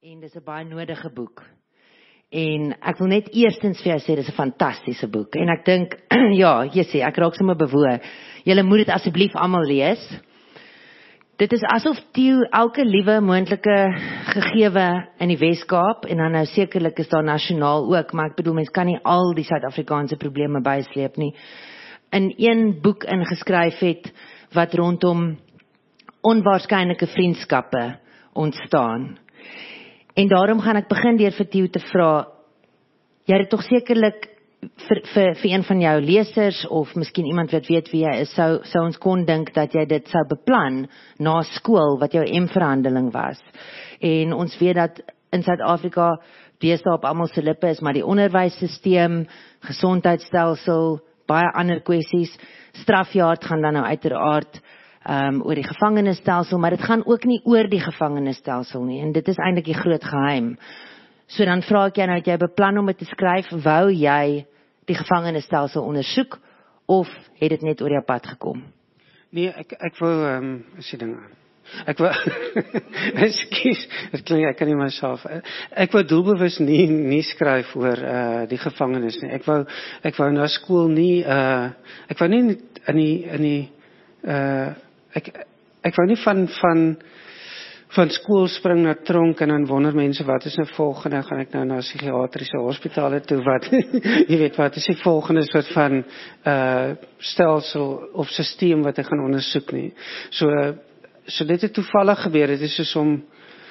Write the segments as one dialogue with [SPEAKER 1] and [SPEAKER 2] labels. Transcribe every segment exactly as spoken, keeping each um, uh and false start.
[SPEAKER 1] En dis 'n baie nodige boek. En ek wil net eerstens vir jou sê, dis 'n fantastiese boek. En ek dink, ja, jy sê, ek raak sommer bewoe. Julle moet dit asseblief almal lees. Dit is asof Theo elke liewe moontlike gegewe in die Weskaap, en dan nou sekerlik is daar nasionaal ook, maar ek bedoel, mens kan nie al die Suid-Afrikaanse probleme bysleep nie, in een boek ingeskryf het, wat rondom onwaarskynlike vriendskappe ontstaan. En daarom gaan ek begin deur vir Theo te vra, jy het tog sekerlik vir, vir, vir een van jou lesers, of miskien iemand wat weet wie jy is, sou, sou ons kon dink dat jy dit sou beplan na skool, wat jou M-verhandeling was. En ons weet dat in Suid-Afrika, deesdae op almal se lippe is, maar die onderwyssysteem, gesondheidstelsel, baie ander kwessies, strafjaard gaan dan nou uiteraard Um, oor die gevangenisstelsel, maar dit gaan ook nie oor die gevangenisstelsel nie, en dit is eintlik die groot geheim. So dan vra ek jou nou, het jy beplan om dit te skryf, wou jy die gevangenisstelsel ondersoek, of het dit net oor jou pad gekom?
[SPEAKER 2] Nee, ek, ek wou, um, is die ding aan. Ek wou, excuse, het klink, ek kan nie myself, ek wou doelbewus nie, nie skryf oor uh, die gevangenis nie. Ek wou, ek wou na skool nie, uh, ek wou nie in die, in die, uh, Ek, ek wou nie van, van, van skool spring na tronk en dan wonder mense, wat is nou volgende, gaan ek nou na psigiatrische hospitale toe, wat, jy weet, wat is die volgende soort van uh, stelsel of systeem wat ek gaan ondersoek nie. So, so dit het toevallig gebeur, dit is soos om,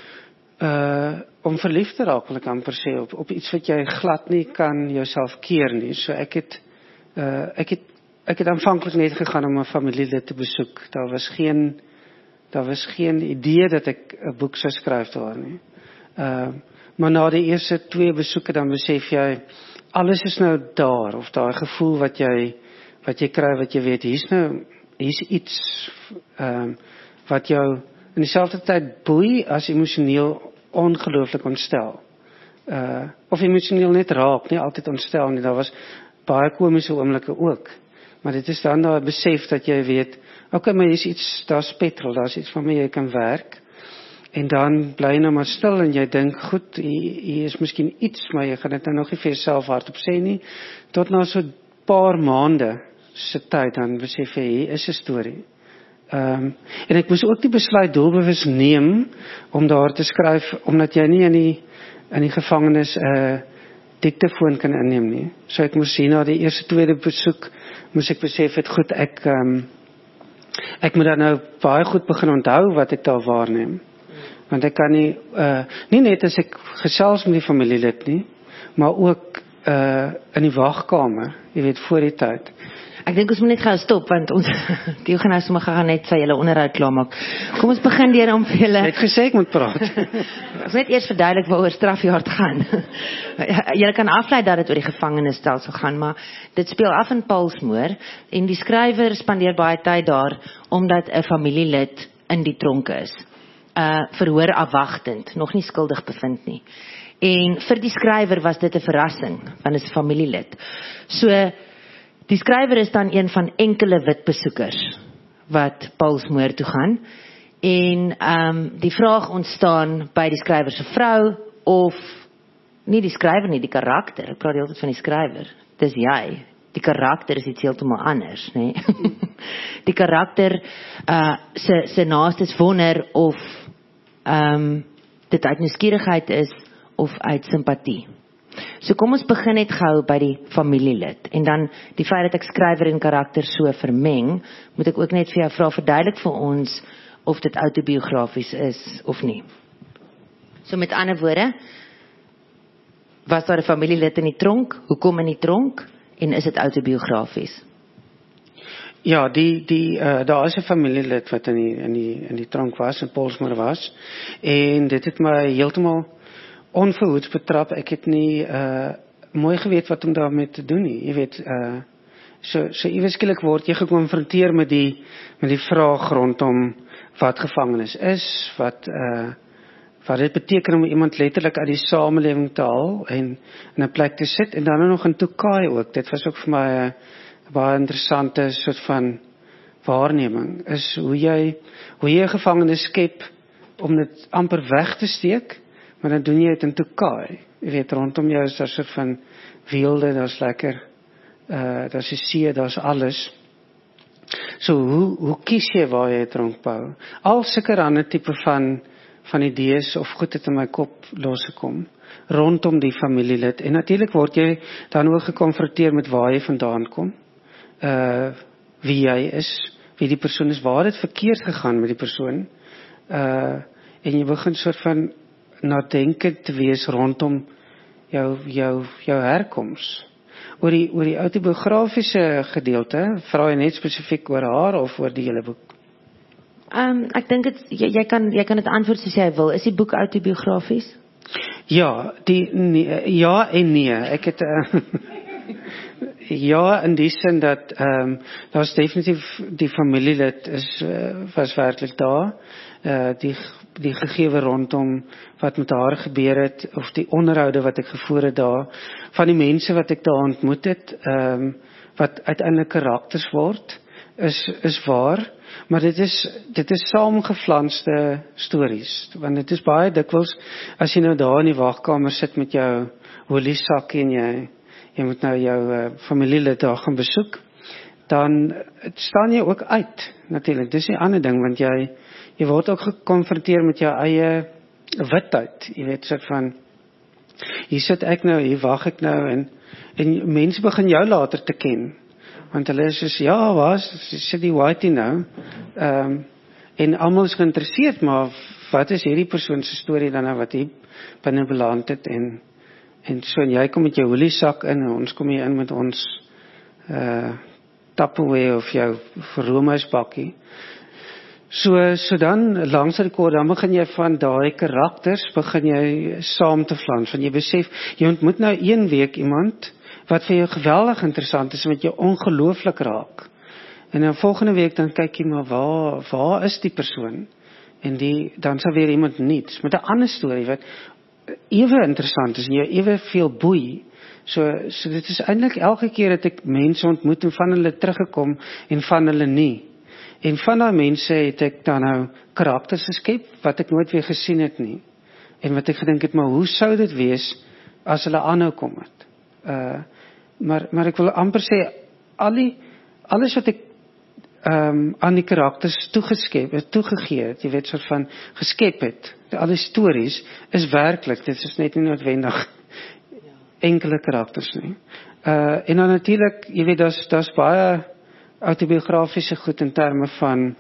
[SPEAKER 2] uh, om verliefd te raak, wil ek amper sê, op, op iets wat jy glad nie kan jouself keer nie. So ek het, uh, ek het Ek het aanvanklik net gegaan om my familielid te besoek. Daar was geen, daar was geen idee dat ek 'n boek sou skryf daar nie. Uh, maar na die eerste twee besoeke dan besef jy, alles is nou daar, of daai gevoel wat jy, wat jy kry, wat jy weet, hier's nou, hier's iets, um, wat jou in dieselfde tyd boei, as emosioneel ongelooflik ontstel. Uh, of emosioneel net raak, nie altyd ontstel nie, daar was baie komische oomblikke ook. Maar dit is dan daar besef dat jy weet, oké, okay, maar hier is iets, daar is petrol, daar is iets van my jy kan werk, en dan bly jy nou maar stil, en jy dink, goed, hier, hier is miskien iets, maar jy gaan dit nou nog nie vir jouself hardop sê nie, tot na so paar maande se tyd, dan besef jy, hier is 'n storie. Um, en ek moes ook die besluit doelbewus neem, om daar te skryf, omdat jy nie in die, in die gevangenis, uh, diktefoon kan inneem nie. So ek moes hier na die eerste tweede besoek, moes ek besef het, goed, ek, um, ek moet dan nou baie goed begin onthou wat ek daar waarneem. Want ek kan nie, uh, nie net as ek gesels met die familielid nie, maar ook uh, in die wagkamer, jy weet, voor die tyd.
[SPEAKER 1] Ek dink ons moet net gou stop, want ons, die gaan nou sommer gaan net vir julle onderhoud klaarmaak. Kom ons begin deur om vir julle...
[SPEAKER 2] Ek het gesê ek moet praat.
[SPEAKER 1] Ons net eers verduidelik waaroor strafjaard gaan. Julle kan aflei dat dit oor die gevangenisstelsel gaan, maar dit speel af in Pollsmoor, en die skrywer spandeer baie tyd daar, omdat 'n familielid in die tronk is. Uh, verhoor afwagtend, nog nie skuldig bevind nie. En vir die skrywer was dit 'n verrassing, want dit is 'n familielid. So, die skrywer is dan een van enkele wit besoekers wat Pollsmoor toe gaan, en um, die vraag ontstaan by die skrywer se vrou, of nie die skrywer nie, die karakter, ek praat die hele tyd van die skrywer, dis jy, die karakter is iets heeltemal anders, nee. Die karakter uh, se, se naastes wonder of um, dit uit nuuskierigheid is, of uit simpatie. So kom ons begin net gou by die familielid, en dan die feit dat ek skrywer en karakter so vermeng, moet ek ook net vir jou vra, verduidelik vir ons of dit autobiografies is of nie. So met ander woorde, was daar 'n familielid in die tronk, hoekom in die tronk, en is dit autobiografies?
[SPEAKER 2] Ja, die, die, uh, daar is 'n familielid wat in die, in die, in die tronk was, in Pollsmoor was, en dit het my heeltemal onverhoeds betrap. Ek het nie uh, mooi geweet wat om daarmee te doen nie. Jy weet, uh, so, so iewers skielik word jy gekonfronteer met die, met die vraag rondom wat gevangenis is, wat, uh, wat dit beteken om iemand letterlik uit die samelewing te haal, en in 'n plek te sit, en dan nog in Tokai ook. Dit was ook vir my 'n baie interessante soort van waarneming, is hoe jy, hoe jy 'n gevangenis skep, om dit amper weg te steek, maar dan doen jy dit in toekaai. Jy weet, rondom jou is daar so van weelde, daar's lekker, uh, daar's die see, daar's alles. So, hoe, hoe kies jy waar jy 'n tronk bou? Al sulke ander tipe van, van idees of goed het in my kop losgekom, rondom die familielid. En natuurlik word jy dan ook gekonfronteer met waar jy vandaan kom, uh, wie jy is, wie die persoon is, waar het verkeerd gegaan met die persoon, uh, en jy begin soort van nadenkend te wees rondom jou, jou, jou herkoms. Oor die, oor die autobiografiese gedeelte, vra jy net spesifiek oor haar of oor die hele boek?
[SPEAKER 1] Um, ek dink dit, jy, jy kan jy kan dit antwoord soos jy wil. Is die boek autobiografies?
[SPEAKER 2] Ja, die, nee, ja en nee. Ek het uh, ja, in die sin dat um, daar's definitief die familielid is uh, was werklik daar. Uh, die die gegewe rondom wat met haar gebeur het, of die onderhoude wat ek gevoer het daar, van die mense wat ek daar ontmoet het, um, wat uiteindelik karakters word, is, is waar, maar dit is, dit is saamgeflanste stories, want dit is baie dikwels, as jy nou daar in die wagkamer sit met jou oliesakkie en jy, jy moet nou jou uh, familielid daar gaan besoek, dan staan jy ook uit, natuurlik, dis die ander ding, want jy, jy word ook gekonfronteer met jou eie witheid, jy weet, soort van, hier sit ek nou, hier wag ek nou, en, en mense begin jou later te ken, want hulle is soos, ja, was, sit die whitey nou, um, en almal is geïnteresseerd, maar wat is hierdie persoon se storie dan nou, wat hier binne beland het, en, en so, en jy kom met jou oliesak in, en ons kom hier in met ons uh, Tupperware of jou roomhuisbakkie. So, so dan, langs die koor, dan begin jy van daai karakters, begin jy saam te flans, want jy besef, jy ontmoet nou een week iemand, wat vir jou geweldig interessant is, wat jou ongelooflik raak. En dan volgende week, dan kyk jy maar, waar, waar is die persoon? En die, dan sal weer iemand niets, met 'n ander storie, wat ewe interessant is, en jou ewe veel boei. So, so dit is eintlik elke keer dat ek mense ontmoet, en van hulle teruggekom, en van hulle nie. En van daai mense het ek dan nou karakters geskep, wat ek nooit weer gesien het nie. En wat ek gedink het, maar hoe sou dit wees, as hulle aanhou kom het? Uh, maar, maar ek wil amper sê, al die, alles wat ek um, aan die karakters toegeskep, toegegee het, jy weet, soort van geskep het, al die stories, is werklik, dit is net nie noodwendig enkele karakters nie. Uh, en dan natuurlik, jy weet, daar's daar's baie autobiografiese goed in terme van,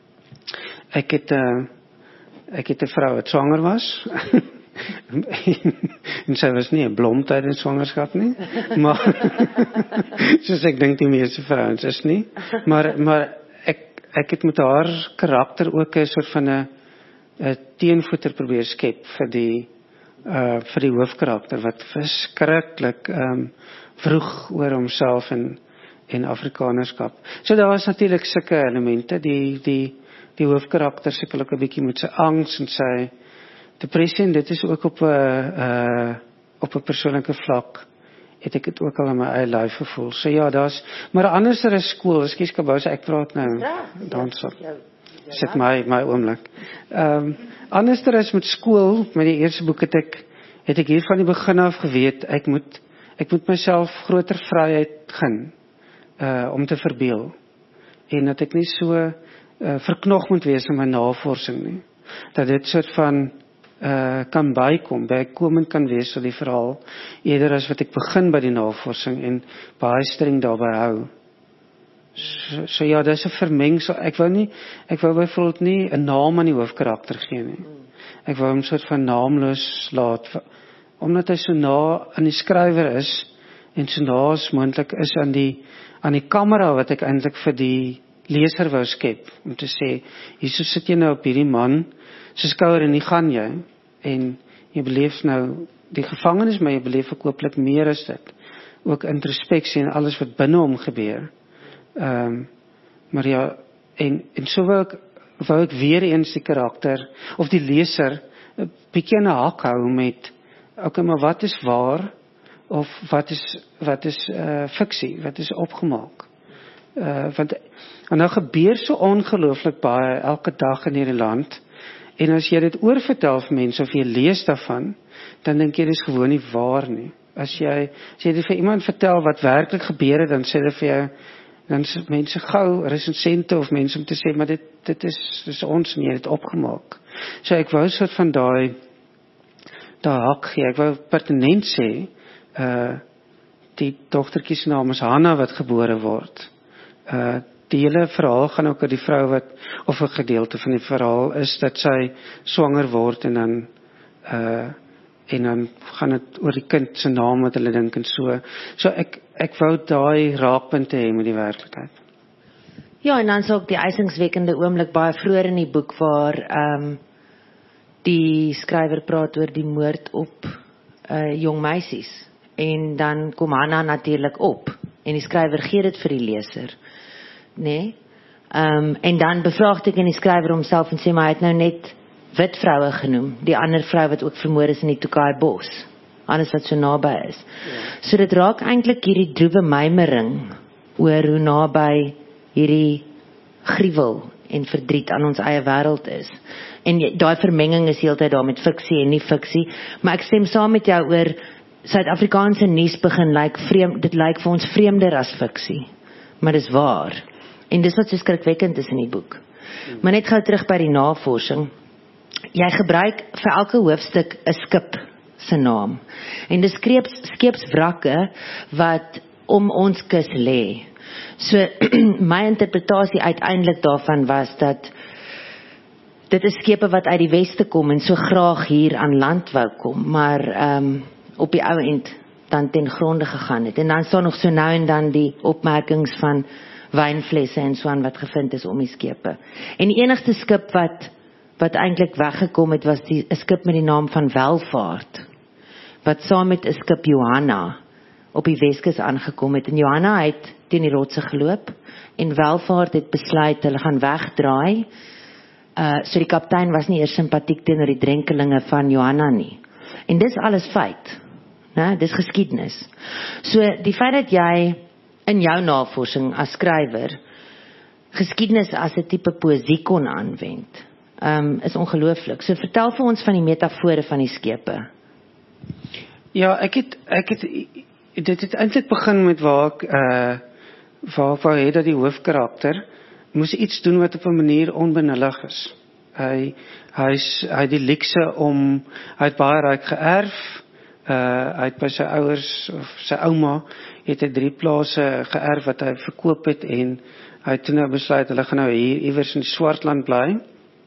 [SPEAKER 2] ek het, uh, ek het 'n vrou wat swanger was, en, en sy was nie 'n blom tydens swangerskap nie, maar, soos ek dink die meeste vrouens is nie, maar, maar ek, ek het met haar karakter ook 'n soort van 'n teenvoeter probeer skep vir die, uh, vir die hoofkarakter, wat verskriklik um, vroeg oor homself en en Afrikanerskap. So daar was natuurlik sulke elemente, die die die hoofkarakter sukkel ook 'n bietjie met sy angs en sy depressie, en dit is ook op 'n uh, op 'n persoonlike vlak het ek dit ook al in my eie lyf gevoel. So ja, daar's maar anders er is skool, ekskuus Kabous, ek praat nou dan so. Sit my my oomblik. Ehm um, anders er is met skool, met die eerste boek het ek het ek hier van die begin af geweet, ek moet ek moet myself groter vryheid gun. Uh, om te verbeel, en dat ek nie so uh, verknog moet wees in my navorsing nie, dat dit soort van uh, kan bykom, bykomend kan wees vir die verhaal, eerder as wat ek begin by die navorsing en baie streng daarby hou. So, so ja, dis 'n vermengsel, ek wou nie, ek wou byvoorbeeld nie 'n naam aan die hoofkarakter gee nie, ek wou hom soort van naamloos laat, omdat hy so na aan die skrywer is, en so na as moontlik is aan die aan die kamera wat ek eintlik vir die leser wou skep, om te sê, hierso sit jy nou op hierdie man, sy skouer en nie gaan jy, en jy beleef nou die gevangenis, maar jy beleef ook hooplik meer as dit, ook introspeksie en alles wat binne hom gebeur. Um, maar ja, en, en so wou ek, wou ek weer eens die karakter, of die leser, 'n bietjie in 'n hak hou met, okay, maar wat is waar, of wat is wat is uh, fiksie, wat is opgemaak. Uh, want en nou gebeur so ongelooflik baie elke dag in hierdie land, En as jy dit oorvertel vir mense of jy lees daarvan, dan dink jy dis gewoon nie waar nie. As jy as jy dit vir iemand vertel wat werklik gebeur het, dan sê hulle vir jou, dan is mense gou resensente of mense om te sê, maar dit dit is dis ons nie, dit opgemaak. So ek wou soort van daai daai hak gee. Ek wou pertinent sê, uh die dogtertjie se naam is Hanna wat gebore word. Uh die hele verhaal gaan ook oor die vrou wat, of 'n gedeelte van die verhaal is dat sy swanger word en dan uh en dan gaan dit oor die kind se naam wat hulle dink en so. So ek ek wou daai raakpunte hê met die werklikheid.
[SPEAKER 1] Ja, en dan is ook die eisingswekkende oomblik baie vroeër in die boek waar ehm um, die skrywer praat oor die moord op uh, jong meisies. En dan kom Hanna natuurlik op en die skrywer gee dit vir die leser. Nee. Ehm um, en dan bevraagteken die skrywer homself en sê maar hy het nou net wit vroue genoem, die ander vrou wat ook vermoor is in die Tokai bos, anders wat so naby is. Ja. So dit raak eintlik hierdie droewe mymering oor hoe naby hierdie gruwel en verdriet aan ons eie wêreld is. En daai vermenging is heeltyd daar met fiksie en nie fiksie, maar ek stem saam met jou oor Suid-Afrikaanse nuus begin lyk vreemd, dit lyk vir ons vreemder as fiksie, maar dis waar. En dis wat so skrikwekkend is in die boek. Hmm. Maar net gou terug by die navorsing. Jy gebruik vir elke hoofstuk 'n skip se naam. En dis skeeps skeepswrakke wat om ons kus lê. So my interpretasie uiteindelik daarvan was dat dit is skepe wat uit die weste kom en so graag hier aan land wou kom, maar ehm um, op die ou end dan ten gronde gegaan het. En dan staan nog so nou en dan die opmerkings van wynflesse en so aan wat gevind is om die skepe. En die enigste skip wat wat eintlik weggekom het was die 'n skip met die naam van Welvaart, wat saam met 'n skip Johanna op die Weskus aangekom het. En Johanna het teen die rotse geloop en Welvaart het besluit hulle gaan wegdraai. Uh, so die kaptein was nie eers simpatiek teenoor die drenkelinge van Johanna nie. En dis alles feit. Né? Dis geskiedenis. So die feit dat jy in jou navorsing as skrywer geskiedenis as 'n tipe poësie kon aanwend, um, is ongelooflik. So vertel vir ons van die metafore van die skepe.
[SPEAKER 2] Ja, ek het ek het dit het eintlik begin met waar ek uh waar waar hy dat die hoofkarakter moes iets doen wat op 'n manier onbenullig is. Hy hy's hy het die luukse om hy het baie ryk geërf. Uh hy het by sy ouers of sy ouma het hy drie plase geërf wat hy verkoop het en hy het toe nou besluit hulle gaan nou hier iewers in die Swartland bly.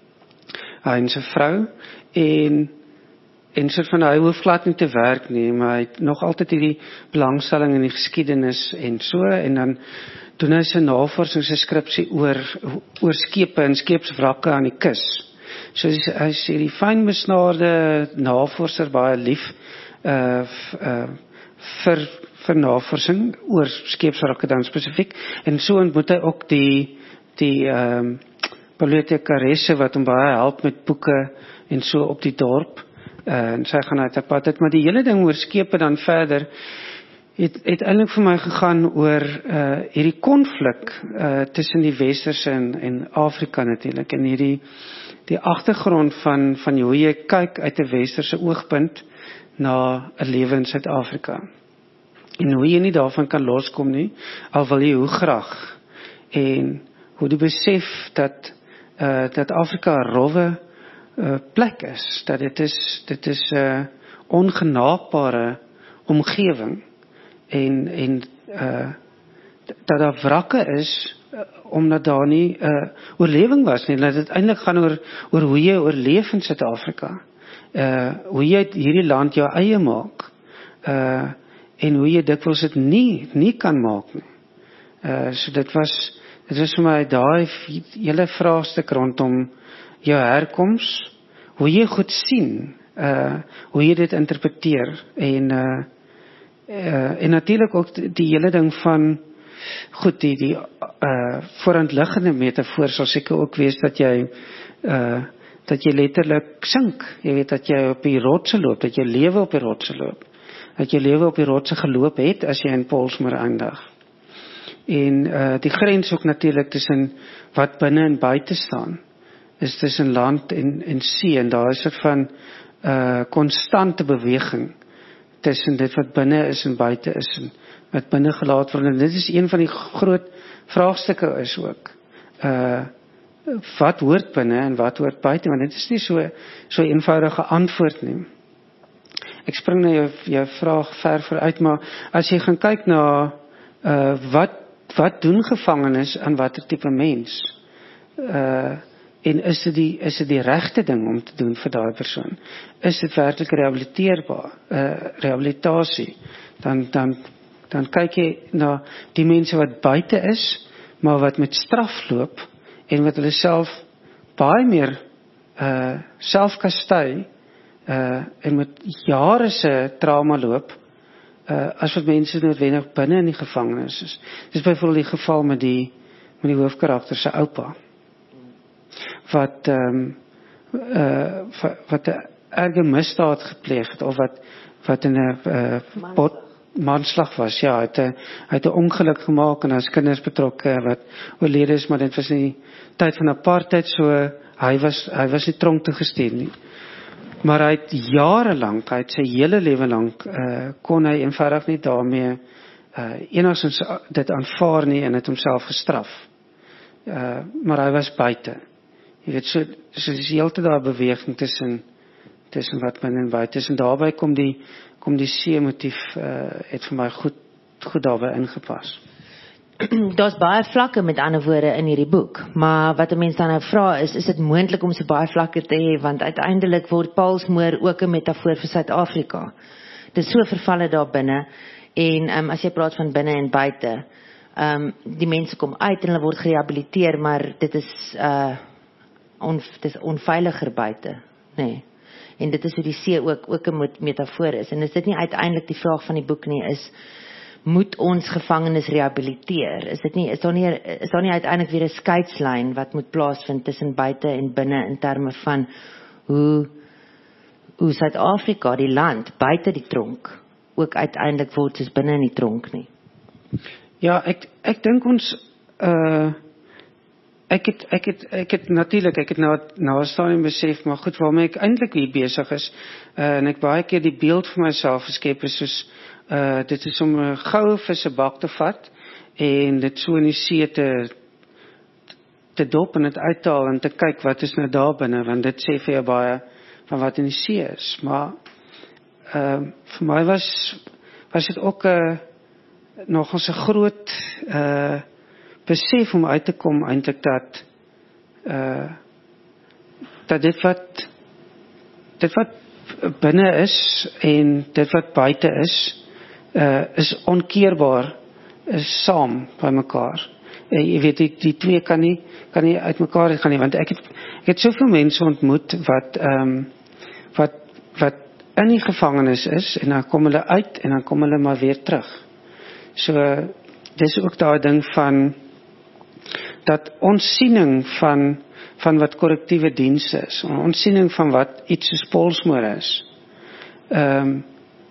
[SPEAKER 2] Hy en sy vrou en en soort van hy hoef glad nie te werk nie, maar hy het nog altyd hierdie belangstelling in die geskiedenis en so, en dan doen hy sy navorsing, sy skripsie oor oor skepe en skeepswrakke aan die kus. So hy is hierdie fyn besnaarde navorser, baie lief uh, uh, vir vir navorsing oor skeepswrakke dan spesifiek, en so ontmoet hy ook die die ehm um, bibliotekaresse wat hom baie help met boeke en so op die dorp. Uh, en sy gaan uit op pad uit, maar die hele ding oor skepe dan verder het, het eintlik vir my gegaan oor uh, hierdie konflik uh, tussen die Westerse en, en Afrika natuurlik, en hierdie die agtergrond van, van hoe jy kyk uit 'n Westerse oogpunt na 'n lewe in Suid-Afrika. En hoe jy nie daarvan kan loskom nie, al wil jy hoe graag. En hoe die besef dat, uh, dat Afrika 'n rowwe uh, plek is, dat dit is, dit is 'n uh, ongenaakbare omgewing, en, en uh, dat daar wrakke is, uh, omdat daar nie uh, oorlewing was nie, dat dit eintlik gaan oor, oor hoe jy oorleef in Suid-Afrika, uh, hoe jy hierdie land jou eie maak, uh, en hoe jy dikwels dit nie, nie kan maak nie. Uh, so dit was, dit was vir my daai hele vraagstuk rondom jou herkoms, hoe jy goed sien, uh, hoe jy dit interpreteer, en uh, uh, en natuurlik ook die, die hele ding van, goed, die, die uh, voorhandliggende metafoor sal seker ook wees dat jy, uh, dat jy letterlik sink, jy weet dat jy op die rotse loop, dat jy lewe op die rotse loop, dat jy lewe op die rotse geloop het, as jy in Polsmoor eindig. En uh, die grens ook natuurlik tussen wat binne en buite staan. is tussen land en, en see, en daar is 'n soort van uh, konstante beweging tussen dit wat binne is en buite is, en wat binne gelaat word, en dit is een van die groot vraagstukke is ook, uh, wat hoort binne en wat hoort buite, want dit is nie so, so eenvoudige antwoord nie. Ek spring na jou, jou vraag ver vooruit, maar as jy gaan kyk na, uh, wat, wat doen gevangenes aan watter tipe mens, uh, en is dit die, is dit die regte ding om te doen vir daai persoon? Is dit werklik rehabiliteerbaar? Uh, rehabilitasie? Dan, dan, dan kyk jy na die mense wat buite is, maar wat met straf loop, en wat hulle self baie meer uh, selfkastei, uh, en met jare se trauma loop, uh, as wat mense noodwendig binne in die gevangenis is. Dis byvoorbeeld die geval met die, met die hoofkarakter se oupa, wat um, uh, wat 'n erge misdaad gepleeg het, of wat wat in 'n uh, bot manslag was, ja, het 'n het 'n ongeluk gemaak en as kinders betrokke wat oorlede is, maar dit was nie tyd van apartheid, so hy was hy was nie tronk toe gestuur nie. Maar hy het jare lank, hy het sy hele lewe lank uh, kon hy eenvoudig nie daarmee uh, enigstens dit aanvaar nie en het homself gestraf. Uh, maar hy was buite. Jy weet, so, so dis heeltyd daar beweging tussen, tussen wat binne en buite is, en daarby kom die, kom die see-motief, uh, het vir my goed, goed daarby ingepas.
[SPEAKER 1] Daar's baie vlakke met ander woorde in hierdie boek, maar wat 'n mens dan nou vra is, is dit moontlik om so baie vlakke te hê, want uiteindelik word Paulsmoor ook 'n metafoor vir Suid-Afrika. Dit is so vervalle daar binne, en um, as jy praat van binne en buite, um, die mense kom uit en hulle word gerehabiliteer, maar dit is uh, On, dit is onveiliger buite, nee. En dit is hoe die see ook, ook 'n metafoor is. En is dit nie uiteindelik die vraag van die boek nie, is, moet ons gevangenes rehabiliteer? Is dit nie, is daar nie, is daar nie uiteindelik weer 'n skeidslyn wat moet plaasvind tussen buite en binne in terme van hoe, hoe Suid-Afrika, die land, buite die tronk, ook uiteindelik word soos binne in die tronk nie?
[SPEAKER 2] Ja, ek, ek dink ons, uh, Ek het, ek het, ek het natuurlik, ek het na, na 'n stadium besef, maar goed, waarmee ek eintlik hier besig is, uh, en ek baie keer die beeld vir myself geskep is, soos, uh, dit is om 'n goue vissebak te vat, en dit so in die see te, te dop en dit uithaal, en te kyk wat is nou daar binne, want dit sê vir jou baie van wat in die see is, maar, uh, vir my was, was dit ook, uh, nog ons 'n groot, uh, besef om uit te kom eintlik dat uh, dat dit wat dit wat binne is en dit wat buite is uh, is onkeerbaar, is saam by mekaar. Uh, jy weet die, die twee kan nie kan nie uit mekaar gaan nie, want ek het ek het soveel mense ontmoet wat um, wat wat in die gevangenis is, en dan kom hulle uit en dan kom hulle maar weer terug. So dis ook daai ding van dat ons siening van, van wat korrektiewe diens is, ons siening van wat iets soos Paulsmoor is, um,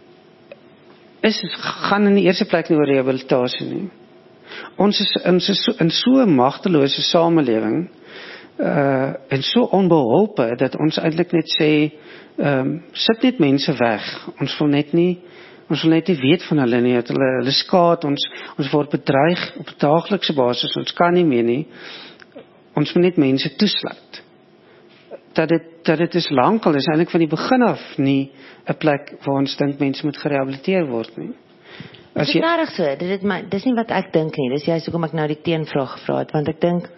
[SPEAKER 2] is, gaan in die eerste plek nie oor rehabilitasie nie. Ons is in so, in so 'n magtelose samelewing, uh, en so onbeholpe, dat ons eintlik net sê, um, sit net mense weg, ons wil net nie Ons wil net nie weet van hulle nie, dat hulle, hulle skaad, ons, ons word bedreig op daaglikse basis, ons kan nie meer nie, ons moet net mense toesluit. Dat dit, dat dit is lankal, is eintlik van die begin af nie 'n plek waar ons dink mense moet gerehabiliteer word nie.
[SPEAKER 1] As jy, dit is rarig so, dit, dit, my, dit is nie wat ek dink nie, dis juist hoekom ek nou die teenvraag gevra het, want ek dink,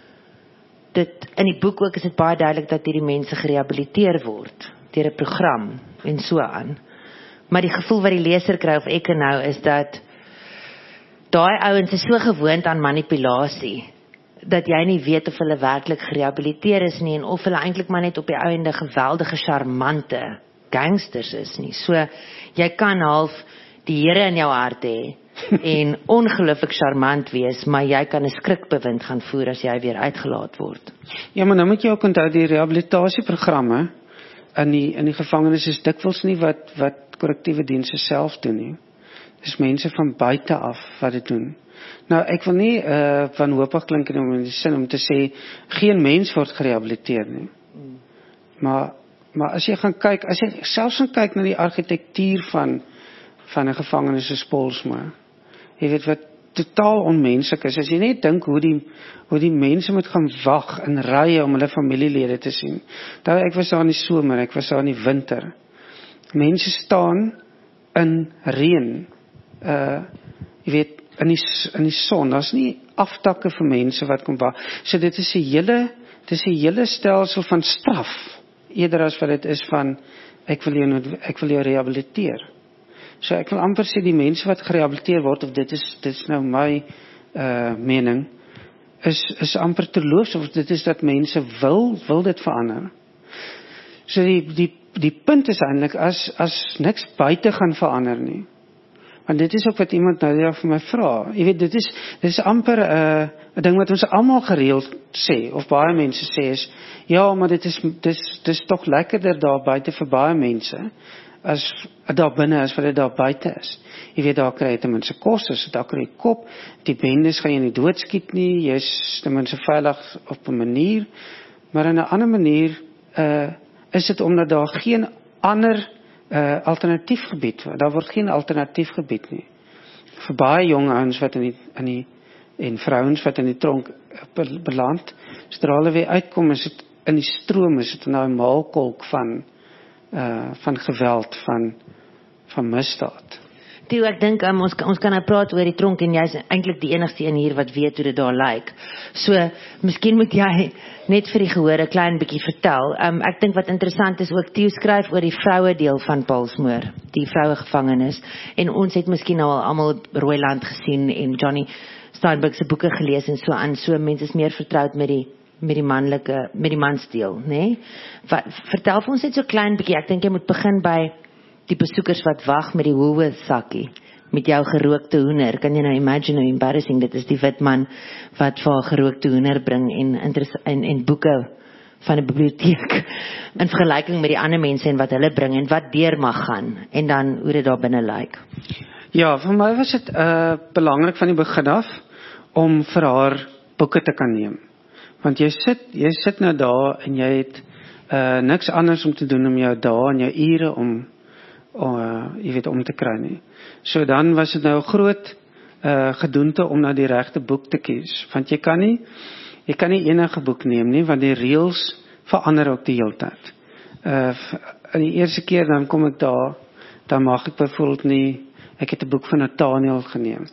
[SPEAKER 1] dit, in die boek ook is dit baie duidelik dat hierdie mense gerehabiliteer word, deur 'n program, en so aan. Maar die gevoel wat die leser kry, of ek nou, is dat daai ouens is so gewoond aan manipulasie, dat jy nie weet of hulle werklik gerehabiliteer is nie, en of hulle eintlik maar net op die ouende geweldige charmante gangsters is nie. So, jy kan half die Here in jou hart hê, en ongelooflik charmant wees, maar jy kan 'n skrikbewind gaan voer as jy weer uitgelaat word.
[SPEAKER 2] Ja, maar nou moet jy ook onthou, die rehabilitasieprogramme in die, in die gevangenis is dikwels nie wat, wat korrektiewe dienste self doen nie. Dis mense van buite af wat dit doen. Nou, ek wil nie uh, wanhoopig klink in die sin om te sê, geen mens word gerehabiliteer nie. Mm. Maar, maar as jy gaan kyk, as jy selfs gaan kyk na die argitektuur van, van 'n gevangenis soos Pollsmoor, jy weet wat totaal onmenslik is, as jy net dink hoe die, hoe die mense moet gaan wag in rye om hulle familielede te sien. Daar, ek was daar in die somer, ek was daar in die winter. Mense staan in reën, uh, jy weet, in die, in die son, daar's nie aftakke vir mense wat kom wag. So dit is 'n hele, dit is 'n hele stelsel van straf, eerder as wat dit is van, ek wil jou, ek wil jou rehabiliteer. So ek wil amper sê die mense wat gerehabiliteer word, of dit is, dit is nou my uh, mening, is, is amper terloops, of dit is dat mense wil, wil dit verander. So die, die, die punt is eintlik, as, as niks buite gaan verander nie, want dit is ook wat iemand nou ja vir my vra, jy weet, dit is, dit is amper 'n uh, 'n ding wat ons almal gereeld sê, of baie mense sê is, ja, maar dit is, dit is, dit is toch lekkerder daar buite vir baie mense, as daar binne as wat dit daar buite is. Jy weet, daar kry jy ten minste kos, as daar kry jy kop, die bendes gaan jy nie doodskiet nie, jy is ten minste veilig op 'n manier, maar in 'n ander manier, uh, is dit omdat daar geen ander uh, alternatief gebied, daar word geen alternatief gebied nie. Vir baie jong ouens wat in die, in die, en vrouens wat in die tronk beland, sodra hulle weer uitkom, is dit in die stroom, is dit nou 'n maalkolk van, uh, van geweld, van, van misdaad.
[SPEAKER 1] Theo, ek dink um, ons, ons kan nou praat oor die tronk en jy is eintlik die enigste een hier wat weet hoe dit daar lyk. So, miskien moet jy net vir die gehoor 'n klein bietjie vertel. Um, ek dink wat interessant is ook, Theo skryf oor die vroue deel van Pollsmoor, die vroue gevangenis. En ons het miskien nou al almal Rooiland gesien en Johnny Steinbeck se boeke gelees en so aan. So mense is meer vertroud met die met die manlike, met die mansdeel, né? Nee? Vertel vir ons net so klein bietjie. Ek dink jy moet begin by die besoekers wat wag met die Woolworth sakkie, met jou gerookte hoender. Kan jy nou imagine how embarrassing dit is, die wit man wat vir haar gerookte hoender bring en, en, en boeke van 'n biblioteek in vergelyking met die ander mense en wat hulle bring en wat deur mag gaan en dan hoe dit daar binne lyk.
[SPEAKER 2] Ja, vir my was dit uh, belangrik van die begin af om vir haar boeke te kan neem. Want jy sit, jy sit nou daar en jy het uh, niks anders om te doen om jou dae en jou ure om Uh, jy weet, om te kry nie. So dan was dit nou 'n groot uh, gedoente om na die regte boek te kies, want jy kan nie jy kan nie enige boek neem nie, want die reëls verander ook die hele tyd. Uh, die eerste keer dan kom ek daar, dan mag ek byvoorbeeld nie, ek het 'n boek van Nathaniel geneem.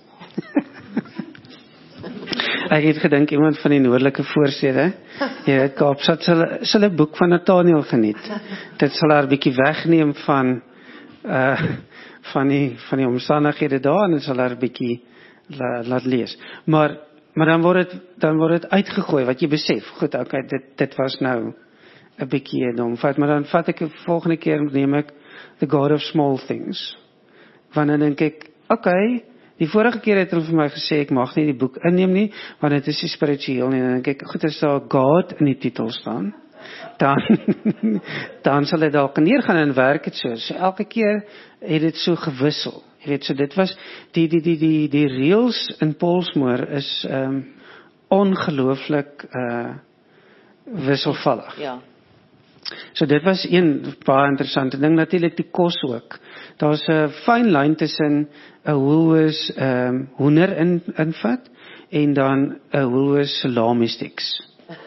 [SPEAKER 2] Ek het gedink iemand van die noordelike voorstede, jy weet, Kaapstad sal 'n boek van Nathaniel geniet. Dit sal haar 'n bietjie wegneem van Uh, van die van die omstandighede daar en sal haar 'n bietjie la, laat lees. Maar maar dan word dit dan word dit uitgegooi wat jy besef. Goed, okay, dit dit was nou 'n bietjie dom fout, maar dan vat ek die volgende keer neem ek The God of Small Things. Want dan dink ek, okay, die vorige keer het hulle vir my gesê ek mag nie die boek inneem nie, want dit is nie spiritueel nie. En dan dink ek, goed, as daar God in die titel staan, dan dan sal dit dalk neergaan en werk dit so. So elke keer het dit so gewissel. Jy weet, so dit was die die die die die reëls in Pollsmoor is ehm um, ongelooflik uh wisselvallig.
[SPEAKER 1] Ja.
[SPEAKER 2] So dit was een baie interessante ding, natuurlik die kos ook. Daar's 'n fyn lyn tussen 'n Woolworths ehm um, hoender in invat en dan 'n Woolworths salami sticks.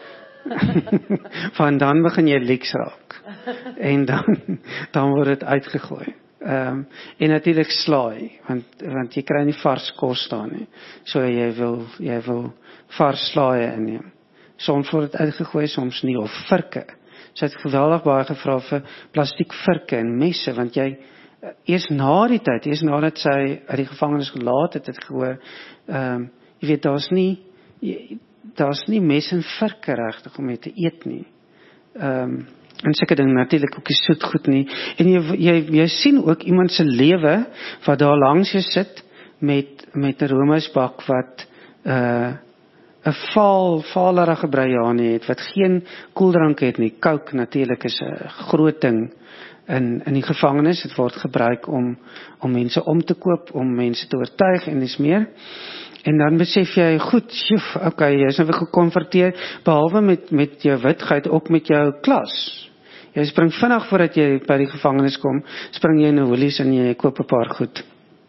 [SPEAKER 2] Van dan begin jy leeks raak. En dan dan word dit uitgegooi. Ehm um, en natuurlik slaai, want want jy kry nie vars kos staan nie. So jy wil jy wil vars slaai inneem. Soms word dit uitgegooi, soms nie, of virke. So het geweldig baie gevra vir plastiek virke en messe, want jy eers na die tyd, eers nadat sy uit die gevangenis gelaat het, het gehoor, ehm um, jy weet, daar's nie jy, daar's nie mes en virke regtig om mee te eet nie. Ehm um, en seker ding natuurlik ook die soetgoed nie. En jy jy jy sien ook iemand se lewe wat daar langs jou sit met met 'n roomysbak wat 'n uh, 'n vaal valerige bryani het wat geen koeldrank het nie. Coke natuurlik is 'n groot ding in in die gevangenis. Dit word gebruik om om mense om te koop, om mense te oortuig en dis meer. En dan besef jy, goed, joef, okay, jy is nou weer gekonfronteer, behalwe met met jou witheid, ook met jou klas. Jy spring vinnig voordat jy by die gevangenis kom, spring jy in 'n Woolies en jy koop 'n paar goed.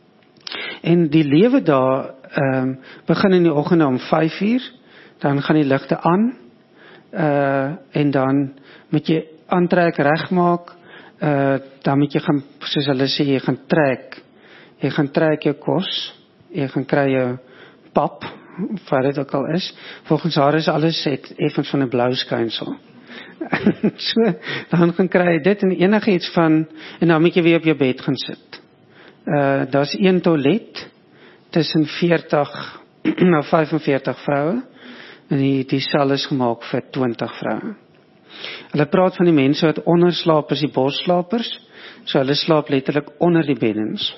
[SPEAKER 2] En die lewe daar um, begin in die oggend om vyf uur, dan gaan die ligte aan, uh, en dan moet jy aantrek, regmaak, uh, dan moet jy gaan, soos hulle sê, jy gaan trek, jy gaan trek jou kos, jy gaan kry jou pap, wat dit ook al is. Volgens haar is alles het effens van 'n blou skynsel. So, dan gaan kry jy dit en enige iets van, en dan moet jy weer op jou bed gaan sit. Uh, daar's een toilet, tussen veertig na vyfenveertig vroue, en die, die sal is gemaak vir twintig vroue. Hulle praat van die mense wat onderslaap is die bosslapers, so hulle slaap letterlik onder die beddens.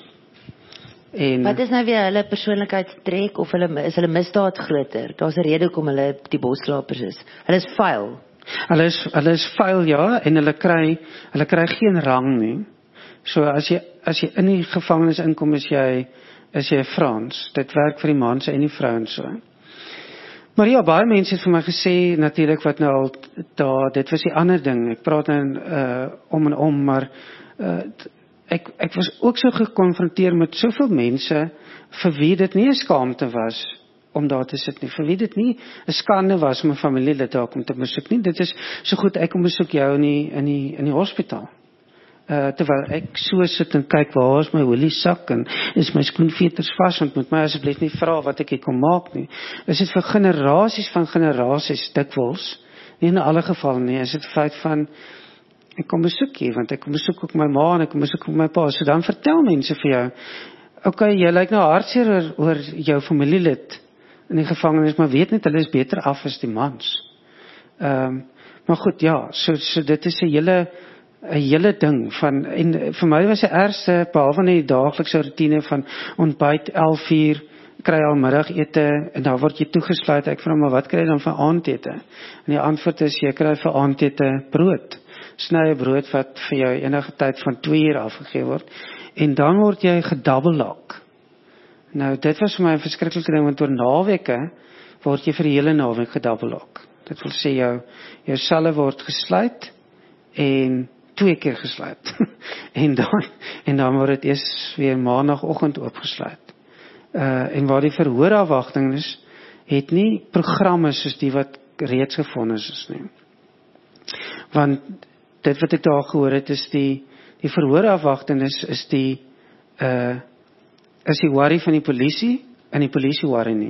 [SPEAKER 2] En
[SPEAKER 1] Wat is nou weer hulle persoonlikheidstrek, of hulle, is hulle misdaad groter? Daar's 'n rede hoekom hulle die bosslapers is. Hulle is vuil.
[SPEAKER 2] Hulle is, hulle is vuil, ja, en hulle kry, hulle kry geen rang nie. So as jy, as jy in die gevangenis inkom, is jy, is jy Frans. Dit werk vir die mans en die vrouens so. Maar ja, baie mense het vir my gesê, natuurlik wat nou al, daar, dit was die ander ding, ek praat nou uh, om en om, maar uh, ek, ek was ook so gekonfronteer met soveel mense, vir wie dit nie 'n skaamte was, om daar te sit nie, vir wie dit nie 'n skande was om 'n familielid daar kom te besoek nie, dit is so goed, ek kom besoek jou in die, in die, in die hospitaal. Uh, terwyl ek so sit en kyk, waar is my Woolies sak, en is my skoenveters vas, want moet my asseblief nie vra wat ek hier kom maak nie. Is dit vir generasies van generasies dikwels, nie in alle gevalle nie, is dit feit van, ek kom besoek hier, want ek kom besoek ook my ma, en ek kom besoek ook my pa, so dan vertel mense vir jou, okay, jy lyk nou hartseer oor, oor jou familielid in die gevangenis, maar weet net, hulle is beter af as die mans. Um, maar goed, ja, so, so dit is 'n hele 'n hele ding van, en vir my was die ergste, behalwe die daaglikse routine van ontbyt elf uur, kry al middagete, en dan word jy toegesluit, ek vra maar wat kry jy dan vir aandete? En die antwoord is, jy kry vir aandete brood, snye brood wat vir jou enige tyd van twee uur afgegee word, en dan word jy gedabbelak. Nou, dit was vir my 'n verskriklike ding, want oor naweke word jy vir die hele naweek gedabbelak. Dit wil sê, jou, jou selle word gesluit, en twee keer gesluit. en dan en dan word dit eers weer maandagoggend oopgesluit. Uh en waar die verhoorafwagting is, het nie programme soos die wat reeds gefonnis is nie. Want dit wat ek daar gehoor het, is die die verhoorafwagting is is die uh is die worry van die polisie en die polisie worry nie.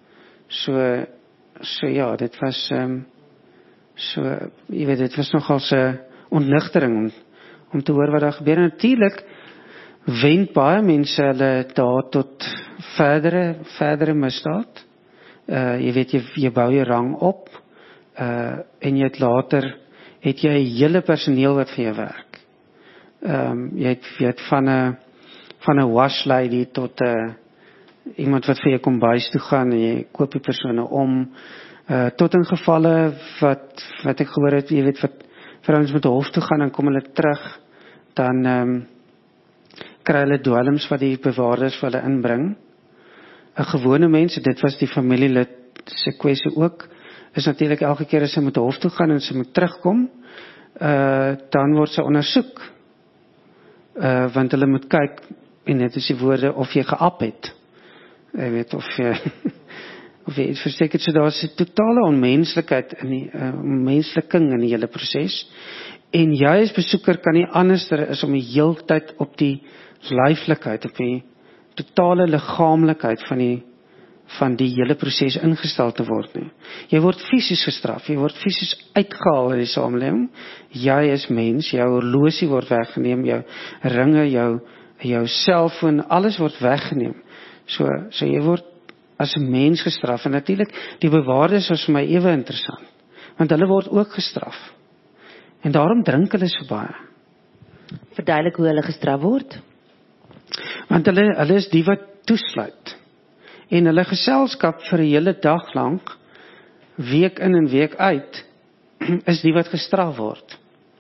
[SPEAKER 2] So so ja, dit was um, so jy weet, dit was nogal 'n ontnigtering om, om te hoor wat daar gebeur. En natuurlik wend baie mense hulle daar tot verdere verdere misdaad. Uh, jy weet, jy, jy bou jy rang op, uh, en jy het later het jy 'n hele personeel wat vir jou werk. Um, jy het, jy het van 'n van 'n wash lady tot 'n uh, iemand wat vir jou kom bys toe gaan, en jy koop die persone om, uh, tot in gevalle wat wat ek gehoor het, jy weet, wat vrouens met hof toe gaan, en kom hulle terug, dan um, kry hulle dwelms wat die bewaarders vir hulle inbring. 'n Gewone mens, dit was die familielid se kwessie ook, is natuurlik elke keer as sy met hof toe gaan en sy moet terugkom, uh, dan word sy ondersoek, uh, want hulle moet kyk, en dit is die woorde, of jy geap het, jy weet, of jy of jy iets versteek het, so daar is 'n totale onmenslikheid in die uh, onmensliking in die hele proses, en jy as besoeker kan nie anderster is om die heeltyd op die lyflikheid, op die totale liggaamlikheid van die van die hele proses ingestel te word nie. Jy word fisies gestraf, jy word fisies uitgehaal in die samelewing, jy is mens, jou horlosie word weggeneem, jou ringe, jou jou selfoon, alles word weggeneem, so, so jy word as 'n mens gestraf, en natuurlik, die bewaarders was vir my ewe interessant, want hulle word ook gestraf, en daarom drink hulle so baie.
[SPEAKER 1] Verduidelik hoe hulle gestraf word.
[SPEAKER 2] Want hulle, hulle is die wat toesluit, en hulle geselskap vir 'n hele dag lank, week in en week uit, is die wat gestraf word.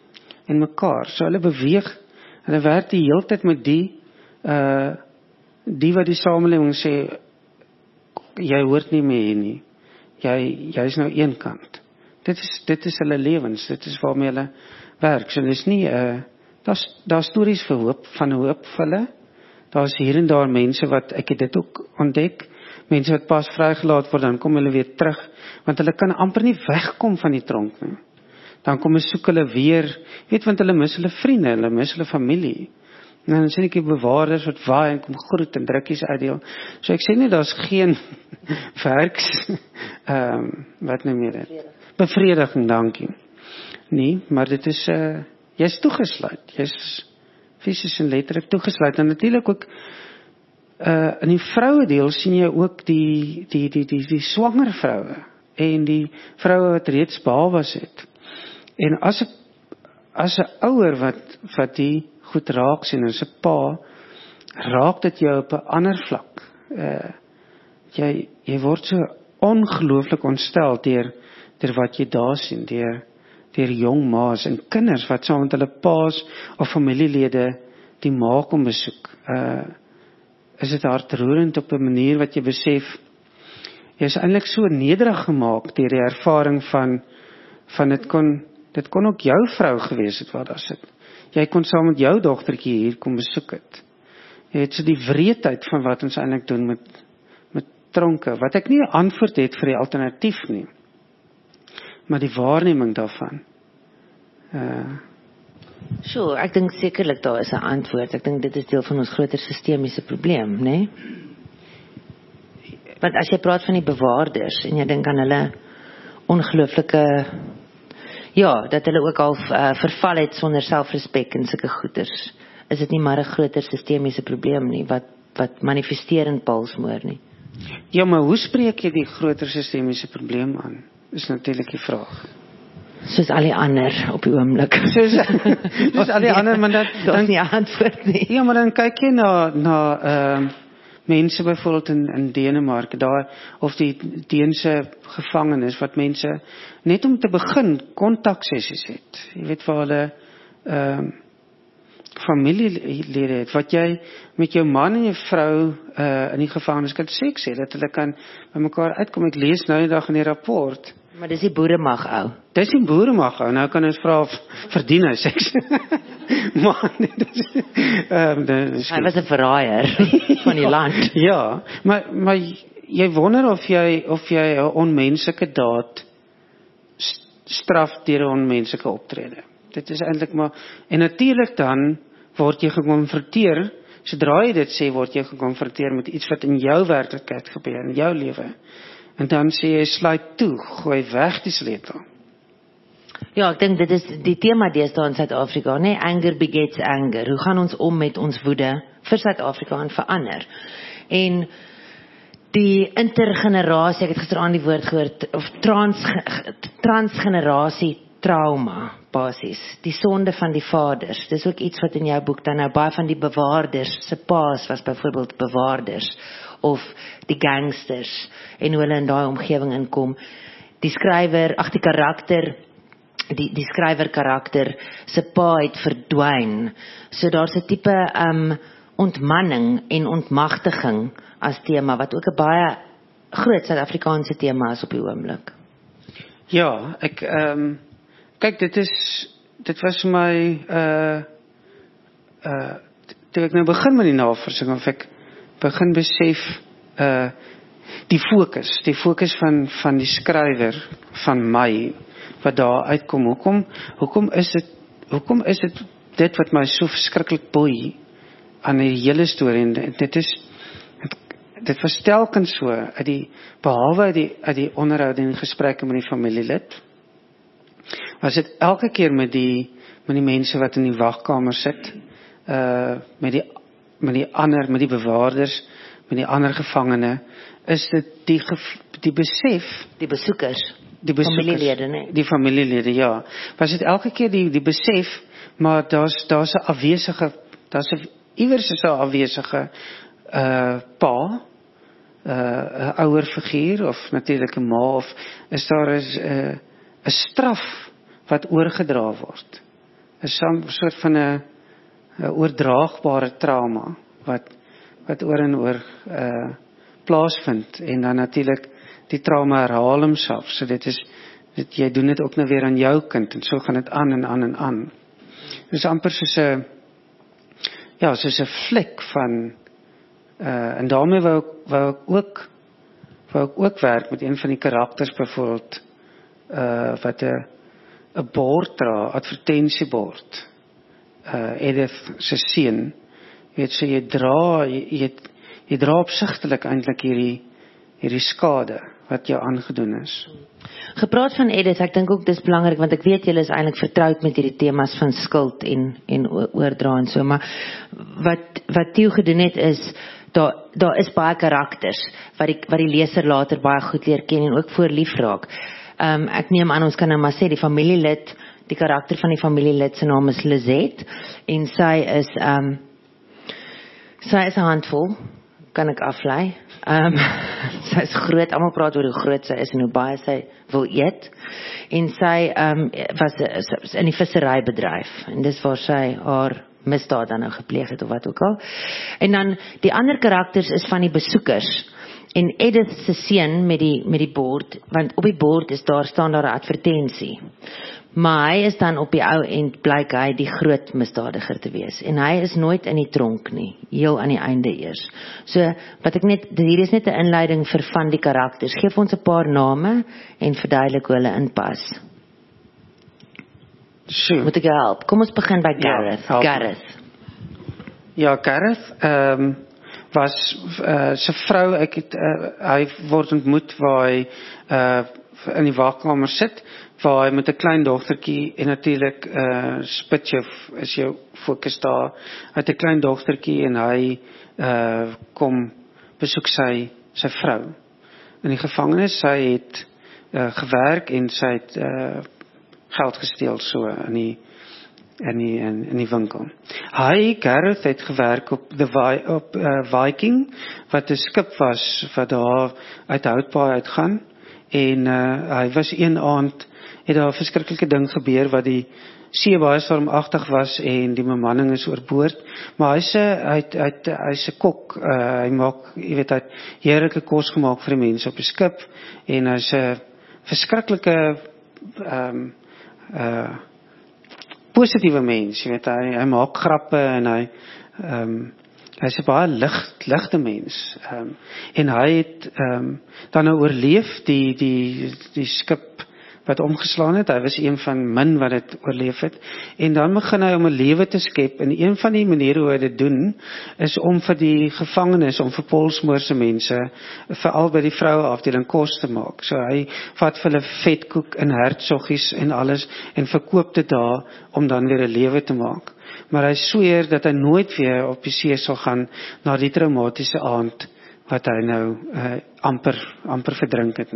[SPEAKER 2] en mekaar. So hulle beweeg, hulle werk die hele tyd met die uh die wat die samelewing sê jy hoort nie meer hier nie. Jy jy is nou een kant. Dit is dit is hulle lewens, dit is waarmee hulle werk. So dis nie uh daar's daar's stories vir hoop van hoop vir hulle. Daar's hier en daar mense wat ek het dit ook ontdek, mense wat pas vrygelaat word, dan kom hulle weer terug, want hulle kan amper nie wegkom van die tronk nie. Dan kom hulle soek hulle weer, weet want hulle mis hulle vriende, hulle mis hulle familie. En dan sien ek die bewaarders wat waai en kom groet en drukkies uitdeel. So ek sê nie daar's geen werks ehm um, wat noem jy dit? Bevrediging, dankie. Nee, maar dit is uh, jy's toegesluit. Jy's fisies en letterlik toegesluit en natuurlik ook uh, in die vroue deel sien jy ook die die die die die swanger vroue en die vroue wat reeds babas het. En as 'n as 'n ouer wat wat die goed raak sien, as 'n pa, raak dit jou op 'n ander vlak. Uh, jy jy word so ongelooflik ontstel deur deur wat jy daar sien, deur deur jong ma's en kinders wat saam met hulle pa's of familielede die ma kom besoek. Uh, is dit hartroerend op 'n manier wat jy besef, jy is eintlik so nederig gemaak deur die ervaring van van dit kon dit kon ook jou vrou gewees het wat daar sit. Jy kon saam met jou dogtertjie hier kom besoek het. Jy het so die wreedheid van wat ons eintlik doen met met tronke, wat ek nie 'n antwoord het vir die alternatief nie. Maar die waarneming daarvan. Uh,
[SPEAKER 1] Sure, ek dink sekerlik daar is 'n antwoord. Ek dink dit is deel van ons groter sistemiese probleem, né? Nee? Want as jy praat van die bewaarders en jy dink aan hulle ongelooflike, ja, dat hulle ook al uh, verval het sonder selfrespek en sulke goeders, is dit nie maar 'n groter sistemiese probleem nie, wat wat manifesteer in palsmoor nie.
[SPEAKER 2] Ja, maar hoe spreek jy die groter sistemiese probleem aan? Is natuurlik die vraag.
[SPEAKER 1] Soos al die ander op die oomblik.
[SPEAKER 2] Soos, soos al die ander, maar dat,
[SPEAKER 1] dat
[SPEAKER 2] dan,
[SPEAKER 1] is nie 'n antwoord nie.
[SPEAKER 2] Ja, maar dan kyk jy na, na uh, mense byvoorbeeld in, in Denemarke, daar, of die Deense gevangenes, wat mense net om te begin kontaksessies het. Jy weet waar hulle uh, familielede het, wat jy met jou man en jou vrou uh, in die gevangenis kan seks hê, dat hulle kan by mekaar uitkom. Ek lees nou die dag in die rapport.
[SPEAKER 1] Maar dis die boeremag ou.
[SPEAKER 2] Dis die boeremag ou. Nou kan ons vra verdien hy seks. Maar dit is ehm um,
[SPEAKER 1] hy was 'n verraaier van die land.
[SPEAKER 2] Ja, maar maar jy wonder of jy of jy 'n onmenslike daad straf deur 'n onmenslike optrede. Dit is eintlik maar, en natuurlik dan word jy gekonfronteer, sodra jy dit sê, word jy gekonfronteer met iets wat in jou werklikheid gebeur, in jou lewe. En dan sê jy, sluit toe, gooi weg die sleutel.
[SPEAKER 1] Ja, ek dink dit is die tema deesdae in Suid-Afrika, nee, anger begets anger. Hoe gaan ons om met ons woede vir Suid-Afrika en vir ander? En die intergenerasie, ek het gister aan die woord gehoor, of trans, transgenerasie trauma, basis, die sonde van die vaders, dis ook iets wat in jou boek dan nou, baie van die bewaarders, se paas was byvoorbeeld bewaarders, of die gangsters, en hoe hulle in daai omgewing inkom. Die skrywer, ag die karakter, die, die skrywer karakter, se pa het verdwyn, so daar's 'n tipe um, ontmanning en ontmagtiging as tema, wat ook 'n baie groot Suid-Afrikaanse tema is op die oomblik.
[SPEAKER 2] Ja, ek, um, kyk, dit is, dit was vir my, uh, uh, toe ek nou begin met die navorsing, of ek begin besef, uh, die fokus, die fokus van, van die skrywer, van my, wat daar uitkom, hoekom, hoekom is dit, hoekom is dit, dit wat my so verskriklik boei, aan die hele storie, en dit is, dit was telkens so, uit die, behalwe uit die, uit die onderhoud en gesprekke met die familielid, was dit elke keer met die, met die mense wat in die wagkamer sit, uh, met die, met die ander, met die bewaarders, met die ander gevangene, is dit die, die besef,
[SPEAKER 1] die besoekers,
[SPEAKER 2] die besoekers,
[SPEAKER 1] familielede, nee.
[SPEAKER 2] Die familielede, ja, was dit elke keer die, die besef, maar daar's, daar's 'n afwesige, daar's 'n, iewers is 'n afwesige, uh, pa, uh, 'n ouer figuur, of natuurlik 'n ma, of is daar is, uh, 'n straf, wat oorgedra word, 'n soort van 'n oordraagbare trauma wat wat oor en oor uh, plaasvind en dan natuurlik die trauma herhaal homself. So dit is dit, jy doen dit ook nou weer aan jou kind en so gaan dit aan en aan en aan. Dit is amper soos 'n ja, soos 'n vlek van uh, en daarmee wou ek wou ek ook wou ek ook werk met een van die karakters byvoorbeeld uh, wat 'n 'n bord dra, advertensiebord. Uh, Edith se seun, jy weet, so jy dra jy, jy, jy dra opsigtelik eintlik hierdie hierdie skade wat jou aangedoen is.
[SPEAKER 1] Gepraat van Edith, ek dink ook dis belangrik want ek weet julle is eintlik vertroud met hierdie temas van skuld en en oordra en so, maar wat wat Theo gedoen het is daar daar is baie karakters wat die wat die leser later baie goed leer ken en ook voor lief raak. Um, ek neem aan ons kan nou maar sê die familielid, die karakter van die familielid se naam is Lizette en sy is um sy is 'n handvol, kan ek aflei. Um, sy is groot, almal praat oor hoe groot sy is en hoe baie sy wil eet. En sy um, was in die visserybedryf en dis waar sy haar misdaad dan nou gepleeg het of wat ook al. En dan die ander karakters is van die besoekers. En Edith se seun met die met die bord, want op die bord is daar staan daar 'n advertensie. Maar hy is dan op die ou end blyk hy die groot misdadiger te wees. En hy is nooit in die tronk nie, heel aan die einde eers. So, wat ek net, hier is net 'n inleiding vir van die karakters. Geef ons 'n paar name en verduidelik hoe hulle inpas.
[SPEAKER 2] Sure.
[SPEAKER 1] Moet ek jou help? Kom ons begin by Gareth.
[SPEAKER 2] Ja,
[SPEAKER 1] Gareth.
[SPEAKER 2] Ja, Gareth um, was uh, sy vrou, ek het, uh, hy word ontmoet waar hy uh, in die wagkamer sit, waar hy met 'n klein dogtertjie en natuurlik uh, spit jou is jou fokus daar. Hy het 'n klein dogtertjie en hy uh, kom besoek sy sy vrou in die gevangenis. Sy het uh, gewerk en sy het uh, geld gesteel so in die in die in, in die winkel. Hy Gareth het gewerk op the Vi- op uh, Viking wat 'n skip was wat daar uit Houtbaai uitgaan en uh, hy was een aand het daar 'n verskriklike ding gebeur wat die see baie stormagtig was en die bemanning is oorboord, maar hy's 'n hy't hy't hy's 'n kok, uh, hy maak, jy weet, hy het heerlike kos gemaak vir die mense op die skip en hy's 'n verskriklike ehm um, uh positiewe mens, jy weet, hy, hy maak grappe en hy ehm um, hy's 'n baie lig ligte mens. Ehm um, en hy het ehm um, dan nou oorleef die die die skip wat omgeslaan het. Hy was een van min wat dit oorleef het. En dan begin hy om 'n lewe te skep. En een van die maniere hoe hy dit doen, is om vir die gevangenes, om vir Polsmoorse mense, veral by die vroue afdeling kos te maak. So hy vat vir hulle vetkoek en hertsoggies en alles, en verkoop dit daar, om dan weer 'n lewe te maak. Maar hy sweer dat hy nooit weer op die see sal gaan, na die traumatiese aand, wat hy nou uh, amper, amper verdrink het.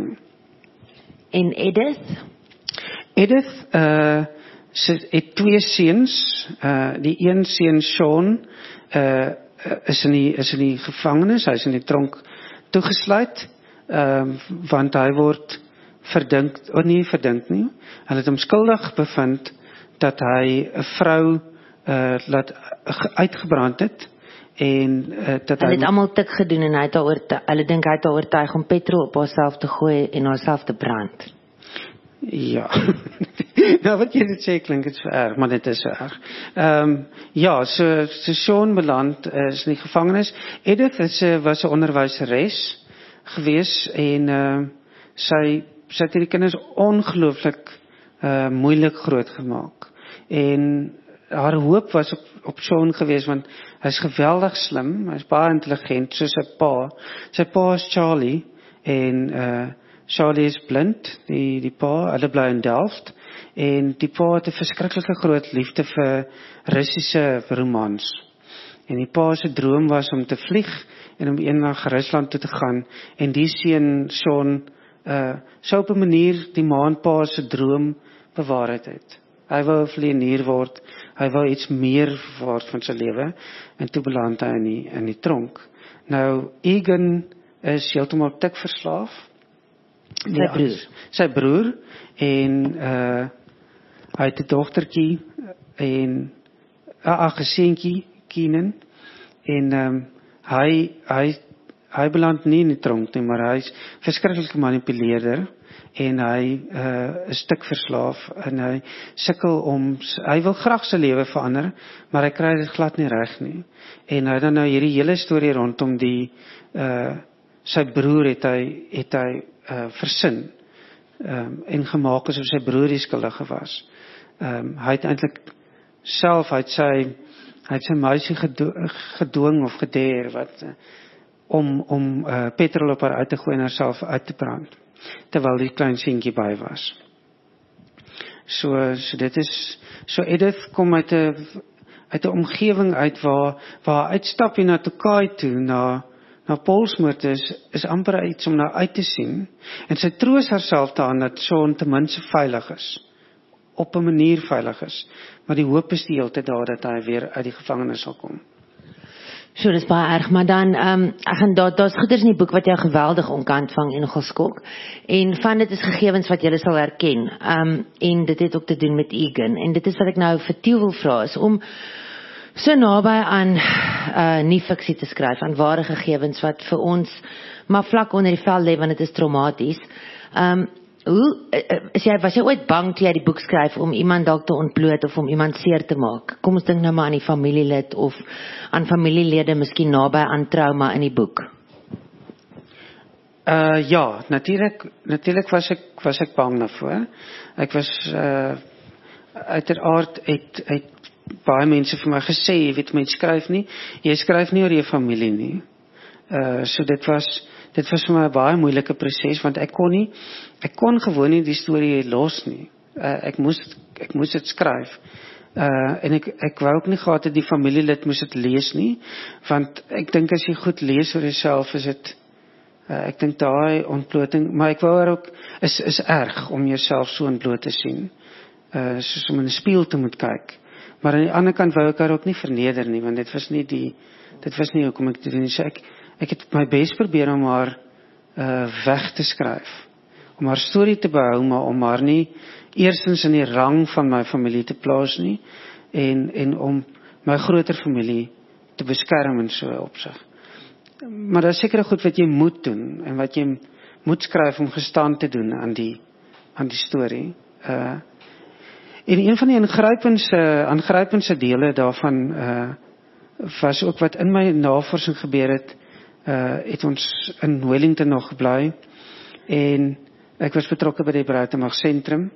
[SPEAKER 1] En Edith?
[SPEAKER 2] Edith uh, het twee seuns. Uh, die een seun Sean uh, is, in die, is in die gevangenis, hy is in die tronk toegesluit, uh, want hy word verdink, of nie verdink nie, hy het hom skuldig bevind dat hy 'n vrou uh, laat uitgebrand het, en uh, dat
[SPEAKER 1] Hulle
[SPEAKER 2] hy
[SPEAKER 1] het almal tik gedoen en hy het haar oortuig, hulle dink hy het haar oortuig om petrol op haarself te gooi en haarself te brand.
[SPEAKER 2] Ja, nou wat jy dit sê klink dit so erg, maar dit is so erg. Um, ja, so, so Sean beland is in die gevangenis. Edith is, was 'n onderwyseres gewees en uh, sy, sy het hierdie kinders ongelooflik uh, moeilik groot gemaak. En haar hoop was op, op Sean gewees, want hy's geweldig slim, hy's baie intelligent, soos sy pa. Sy pa is Charlie, en uh, Charlie is blind, die, die pa, hulle bly in Delft, en die pa het 'n verskriklike groot liefde vir Russiese romans. En die pa se droom was om te vlieg, en om eendag Rusland toe te gaan, en die seun, Sean, uh, sou op 'n manier die ma en pa se droom bewaarheid het. Hy wou 'n vlieënier word, hy wou iets meer word van sy lewe, en toe beland hy in die, in die tronk. Nou, Egan is heeltemal tik verslaaf.
[SPEAKER 1] Sy ja, broer.
[SPEAKER 2] Sy broer, en uh, hy het 'n dogtertjie, en ag 'n seentjie Keenan en um, hy hy hy beland nie in die tronk nie, maar hy's verskriklik gemanipuleerder en hy uh, is stuk verslaaf en hy sukkel om hy wil graag sy lewe verander, maar hy kry dit glad nie reg nie. En hy dan nou hierdie hele storie rondom die uh, sy broer het hy het hy uh, versin um, en gemaak asof sy broer die skuldige was. Um, hy het eintlik self hy het sy hy het sy meisie gedo, gedwing of gedeer wat uh, om om uh, petrol op haar uit te gooi en haarself uit te brand, terwyl die klein seentjie by was. So so dit is so Edith kom uit 'n uit 'n omgewing uit waar waar uitstap hier na Tokai toe na na Paulsmoort is is amper iets om na uit te sien en sy troos haarself daaraan dat Sean ten minste veilig is, op 'n manier veilig is, maar die hoop is die hele tyd daar dat hy weer uit die gevangenis sal kom.
[SPEAKER 1] So, dis baie erg, maar dan, um, ek gaan daar, daar's goeders in die boek wat jou geweldig onkant vang en nogal skok, en van dit is gegevens wat jy sal herken, um, en dit het ook te doen met Egan, en dit is wat ek nou vir Tieu wil vra, is om so naby aan uh, nie fiksie te skryf, aan ware gegevens wat vir ons maar vlak onder die vel lê, want dit is traumaties. Um, hoe, is jy, was jy ooit bang toe jy die boek skryf om iemand dalk te ontbloot of om iemand seer te maak? Kom ons dink nou maar aan die familielid of aan familielede miskien naby aan trauma in die boek.
[SPEAKER 2] Uh, ja, natuurlijk, natuurlijk was ek was ek bang daarvoor. Ek was uh, uiteraard het, het baie mense vir my gesê, jy weet, mens skryf nie, jy skryf nie oor jou familie nie. Uh, so dit was dit was vir my 'n baie moeilike proses, want ek kon nie ek kon gewoon nie die storie los nie. Uh, ek moes ek moes dit skryf. Uh, en ek ek wou ook nie gehad het die familielid moes dit lees nie, want ek dink as jy goed lees oor jouself is dit uh, ek dink daai ontbloting, maar ek wou ook is is erg om jouself so ontbloot te sien. Uh, soos om in 'n spieël te moet kyk. Maar aan die ander kant wou ek haar ook nie verneder nie, want dit was nie die dit was nie hoekom ek dit doen nie. So ek ek het my bes probeer om haar uh, weg te skryf. Om haar storie te behou, maar om haar nie eerstens in die rang van my familie te plaas nie, en, en om my groter familie te beskerm in so 'n opsig. Maar daar is sekere goed wat jy moet doen, en wat jy moet skryf om gestand te doen aan die, aan die storie. Uh, en een van die aangrypendste, aangrypendste dele daarvan uh, was ook wat in my navorsing gebeur het, uh, het ons in Wellington nog gebly, en ek was betrokke by die Bruitenberg Sentrum,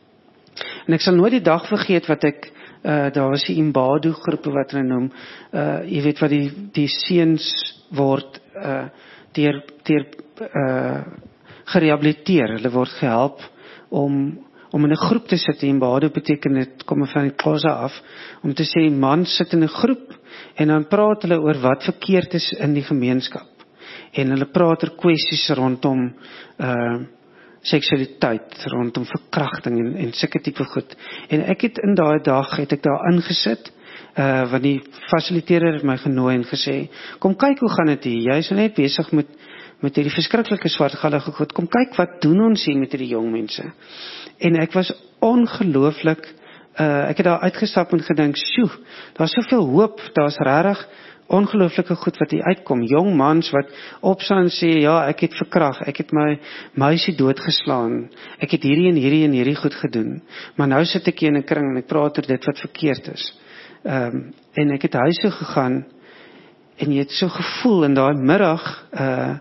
[SPEAKER 2] en ek sal nooit die dag vergeet wat ek, uh, daar was die Imbado groepe wat hulle noem, uh, jy weet wat die, die seuns word, uh, deur, deur uh, gerehabiliteer, hulle word gehelp om, om in 'n groep te sit. Imbado beteken dit, kom van die Xhosa af, om te sê, man sit in 'n groep, en dan praat hulle oor wat verkeerd is in die gemeenskap, en hulle praat oor kwessies rondom, uh, seksualiteit, rondom verkrachting en, en sulke tipe goed. En ek het in daai dag, het ek daar ingesit, uh, want die fasiliteerder het my genooi en gesê, kom kyk hoe gaan dit hier, jy is net besig met, met die verskriklike swartgallige goed, kom kyk wat doen ons hier met die jong mense. En ek was ongelooflik, uh, ek het daar uitgestap en gedink, sjoe, daar is soveel hoop, daar is rarig, ongelooflike goed wat hier uitkom, jong mans wat opstaan en sê, ja, ek het verkrag, ek het my meisie doodgeslaan, ek het hierdie en hierdie en hierdie goed gedoen, maar nou sit ek hier in 'n kring en ek praat oor dit wat verkeerd is. Um, en ek het huis toe gegaan, en jy het so gevoel, in daai middag, uh,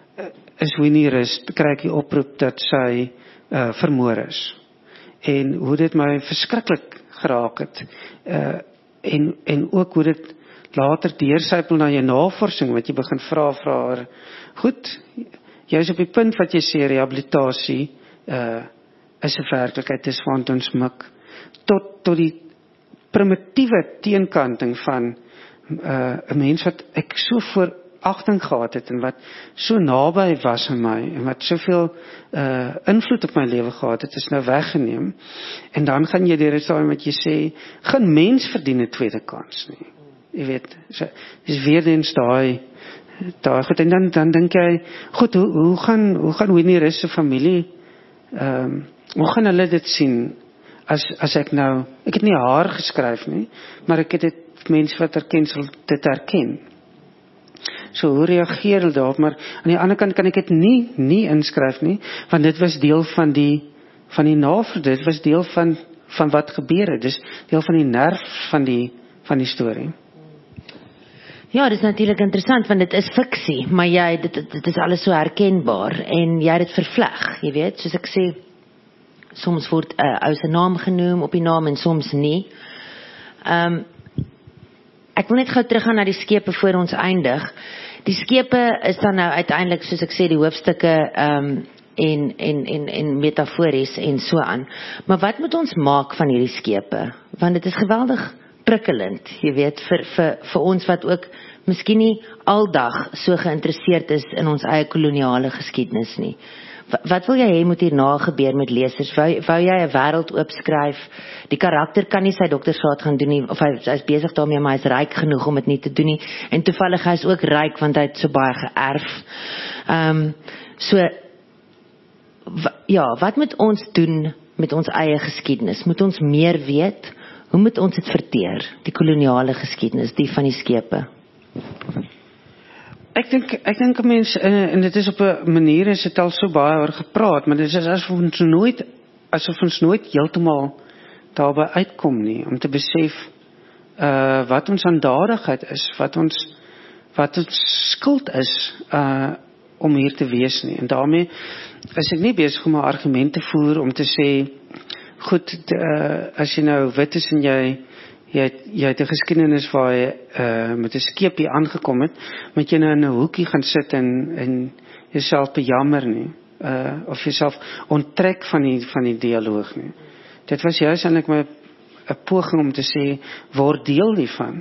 [SPEAKER 2] is Winnie Rus, kry ek die oproep dat sy uh, vermoor is. En hoe dit my verskriklik geraak het, uh, en, en ook hoe dit later deursypel na jou navorsing, wat jy begin vra, vra haar, goed, jy is op die punt wat jy sê, rehabilitasie, uh, is 'n werklikheid, dis want ons mik, tot, tot die primitiewe teenkanting van, uh, 'n mens wat ek so voor agting gehad het, en wat so naby was aan my, en wat soveel uh, invloed op my lewe gehad het, is nou weggeneem, en dan gaan jy deur dit saam wat jy sê, geen mens verdien 'n tweede kans nie. Jy weet, so, is weer eens daai, daai goed, en dan, dan dink jy, goed, hoe, hoe gaan, hoe gaan Winnie Rus se familie, um, hoe gaan hulle dit sien, as as ek nou, ek het nie haar geskryf nie, maar ek het dit mense wat herken sal dit herken. So hoe reageer hulle daarop? Maar aan die ander kant kan ek dit nie nie inskryf nie, want dit was deel van die van die navraag, dit was deel van van wat gebeur het. Dis deel van die nerf van die van die storie.
[SPEAKER 1] Ja, dit is natuurlijk interessant, want dit is fiksie, maar jy, dit, dit, dit is alles so herkenbaar, en jy het dit vervleg, jy weet, soos ek sê, soms word 'n uh, ou se naam genoem op die naam, en soms nie. Um, ek wil net gou teruggaan na die skepe voor ons eindig. Die skepe is dan nou uiteindelik, soos ek sê, die hoofstukke, um, en, en, en, en metafories, en so aan. Maar wat moet ons maak van hierdie skepe? Want dit is geweldig prikkelend, jy weet, vir, vir, vir ons wat ook miskien nie aldag so geïnteresseerd is in ons eie koloniale geskiedenis nie. Wat, wat wil jy hê moet hierna gebeur met lesers? Wou, wou jy 'n wêreld oopskryf? Die karakter kan nie sy doktorsgraad gaan doen nie, of hy, hy is besig daarmee, maar hy is ryk genoeg om dit nie te doen nie. En toevallig hy is ook ryk, want hy het so baie geërf. Ehm um, so w, ja, wat moet ons doen met ons eie geskiedenis? Moet ons meer weet? Hoe moet ons dit verteer, die koloniale geskiedenis, die van die skepe?
[SPEAKER 2] Ek dink ek dink 'n mens, en dit is op 'n manier is dit al so baie oor gepraat, maar dit is asof ons nooit asof ons nooit heeltemal daarby uitkom nie, om te besef uh wat ons aandadigheid is, wat ons wat ons skuld is uh om hier te wees nie. En daarmee is ek nie besig om 'n argument te voer om te sê goed, uh, as jy nou wit is en jy jy het, jy het 'n geskiedenis waar jy uh, met 'n skeepie aangekom het, moet jy nou in 'n hoekie gaan sit en en jouself bejammer nie, uh, of jouself onttrek van die van die dialoog nie. Dit was juist eintlik my 'n poging om te sê word deel hiervan.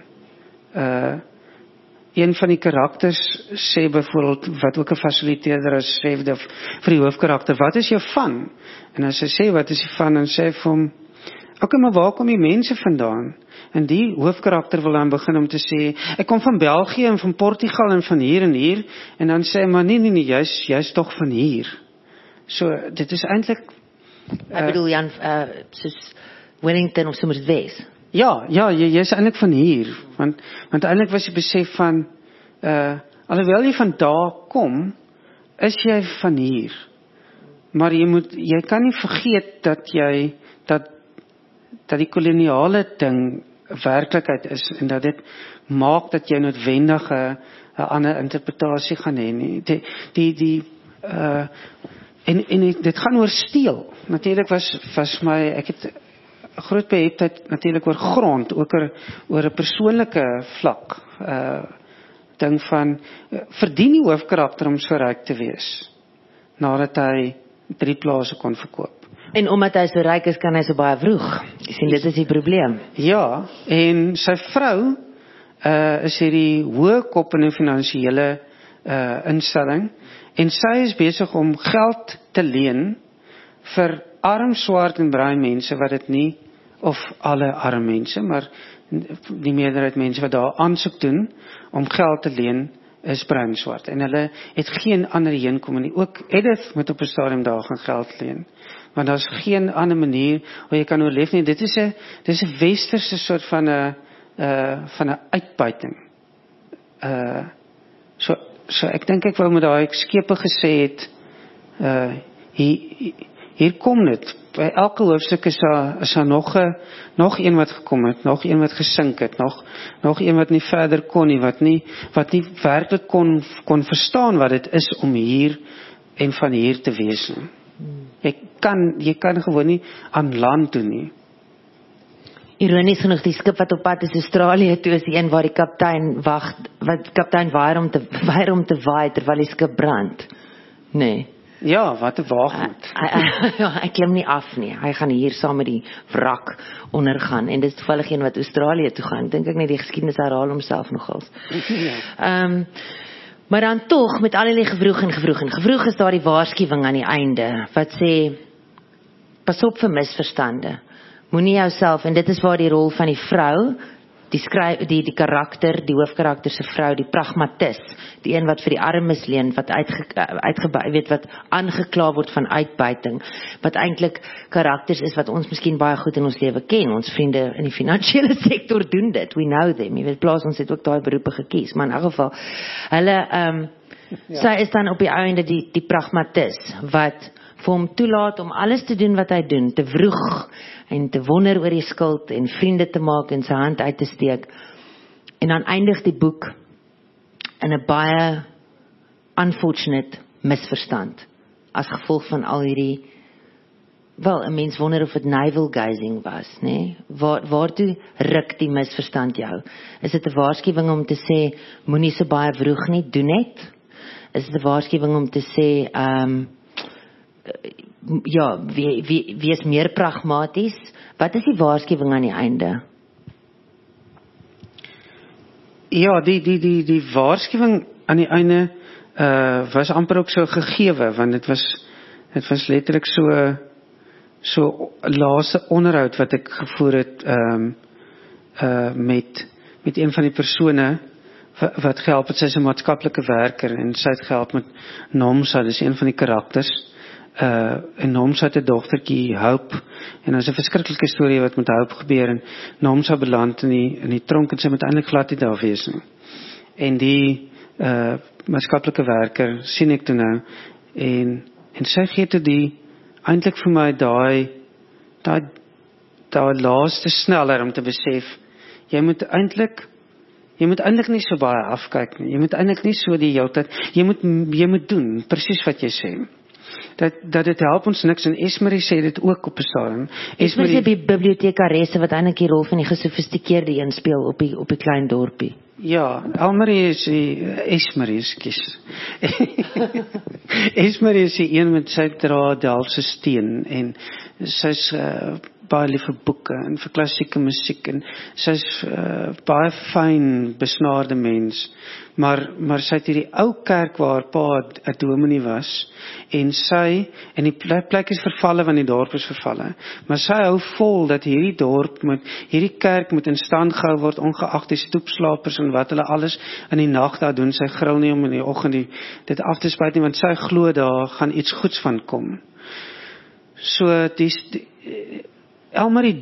[SPEAKER 2] Uh Een van die karakters sê byvoorbeeld, wat ook 'n fasiliteerder as sê vir die hoofkarakter, wat is jou van? En as hy sê, wat is die van? En sê hy vir hom, okay, maar waar kom die mense vandaan? En die hoofkarakter wil dan begin om te sê, ek kom van België en van Portugal en van hier en hier, en dan sê hy, maar nee, nee, nee, jy's, jy's toch van hier. So, dit is eintlik...
[SPEAKER 1] Uh, ek bedoel, Jan, uh, soos Wellington of so moet het wees.
[SPEAKER 2] Ja, ja, jy, jy is eintlik van hier, want, want eintlik was jy besef van, uh, alhoewel jy van daar kom, is jy van hier, maar jy moet, jy kan nie vergeet dat jy, dat, dat die koloniale ding werklikheid is, en dat dit maak dat jy noodwendig 'n ander interpretasie gaan hê nie, die, die, die uh, en, en dit gaan oor steel, natuurlik was, was my, ek het, groot beheptheid natuurlik oor grond, ook oor, oor 'n persoonlike vlak, uh, ding van, uh, verdien die hoofkarakter om so ryk te wees, nadat hy drie plase kon verkoop.
[SPEAKER 1] En omdat hy so ryk is, kan hy so baie vroeg. Jy sien, dit is die probleem.
[SPEAKER 2] Ja, en sy vrou, uh, is hierdie hoë kop in 'n finansiële uh, instelling, en sy is besig om geld te leen vir arm, swart en bruin mense wat dit nie, of alle arm mense, maar die meerderheid mense wat daar aansoek doen om geld te leen, is bruin, swart. En hulle het geen ander heenkom nie. Ook Edith moet op 'n stadium daar gaan geld leen. Want daar's geen ander manier hoe jy kan oorleef nie. Dit is 'n dis 'n westerse soort van 'n uh, van 'n uitbuiting. Uh so so ek dink ek wou met daai skepe gesê het, uh hier hier kom dit. By elke hoofstuk is daar, is daar nog, a, nog een wat gekom het, nog een wat gesink het, nog, nog een wat nie verder kon nie, wat nie, wat nie werklik kon, kon verstaan wat het is om hier en van hier te wees nie. Jy kan, jy kan gewoon nie aan land doen nie.
[SPEAKER 1] Ironies genoeg, die skip wat op pad is Australië toe is die een waar die kaptein wag, wat kaptein weier om te weier om te waai terwyl die skip brand. Nee.
[SPEAKER 2] Ja, wat 'n waagmoed.
[SPEAKER 1] Ja, hy klim nie af nie. Hy gaan hier saam met die wrak ondergaan en dit is toevallig een wat Australië toe gaan. Dink ek net die geskiedenis herhaal homself nogals.
[SPEAKER 2] Ja.
[SPEAKER 1] Ehm um, maar dan tog met al die gevroeg en gevroeg en gevroeg is daar die waarskuwing aan die einde wat sê pas op vir misverstande. Moenie jouself, en dit is waar die rol van die vrou die skryf die die karakter, die hoofkarakter se vrou, die pragmatis, die een wat vir die armes leen, wat uitge, uitge weet wat aangekla word van uitbuiting, wat eintlik karakters is wat ons miskien baie goed in ons lewe ken. Ons vriende in die finansiële sektor doen dit. We know them. Jy weet, plaas ons het ook daai beroepe gekies, maar in elk geval hulle ehm um, ja. Sy is dan op die einde die die pragmatis wat vir hom toelaat om alles te doen wat hy doen, te vroeg en te wonder oor die skuld en vriende te maak en sy hand uit te steek. En dan eindig die boek in 'n baie unfortunate misverstand as gevolg van al hierdie, wel, 'n mens wonder of dit navel gazing was, né? Waar waartoe ruk die misverstand jou? Is dit 'n waarskuwing om te sê moenie so baie vroeg nie, doen net? Is dit 'n waarskuwing om te sê ehm um, ja, wie wie wie is meer pragmaties? Wat is die waarskuwing aan die einde?
[SPEAKER 2] Ja, die die die die waarskuwing aan die einde uh was amper ook so gegewe, want dit was dit was letterlik so so laaste onderhoud wat ek gevoer het ehm um, uh met met een van die persone wat, wat gehelp het. Sy is 'n maatskaplike werker en sy het gehelp met Nomsa, dis een van die karakters. Uh, en Nomsa het 'n dogtertjie, Hope, en daar is 'n verskriklike storie wat met Hope gebeur, en Nomsa beland in die, in die tronk, en sy moet eintlik glad nie daar wees nie. En die uh, maatskaplike werker sien ek toe nou, en, en sy gee toe die, eintlik vir my daai, daai, daai laaste sneller om te besef, jy moet eintlik, jy moet eintlik nie so baie afkyk nie, jy moet eintlik nie so die hele tyd, jy moet, jy moet doen, presies wat jy sê. Dat, dat dit help ons niks, en Esmerie sê dit ook op 'n stadium.
[SPEAKER 1] Esmerie is die bibliotekaresse wat eintlik die rol van die gesofistikeerde een speel op die, op die klein dorpie.
[SPEAKER 2] Ja, Elmarie is die, Esmerie, ekskuus. Esmerie is die een met sy dra Delftse steen, en sy's uh, baie lief vir boeke, en vir klassieke musiek, en sy's uh, baie fyn, besnaarde mens, maar, maar sy het hierdie ou kerk waar pa 'n dominee was, en sy, en die plek is vervalle, want die dorp is vervalle, maar sy hou vol dat hierdie dorp, moet, hierdie kerk moet in stand gehou word, ongeag die stoepslapers en wat hulle alles in die nag daar doen. Sy gril nie om in die oggend die, dit af te spuit nie, want sy glo daar gaan iets goeds van kom. So, die, die Elmarie,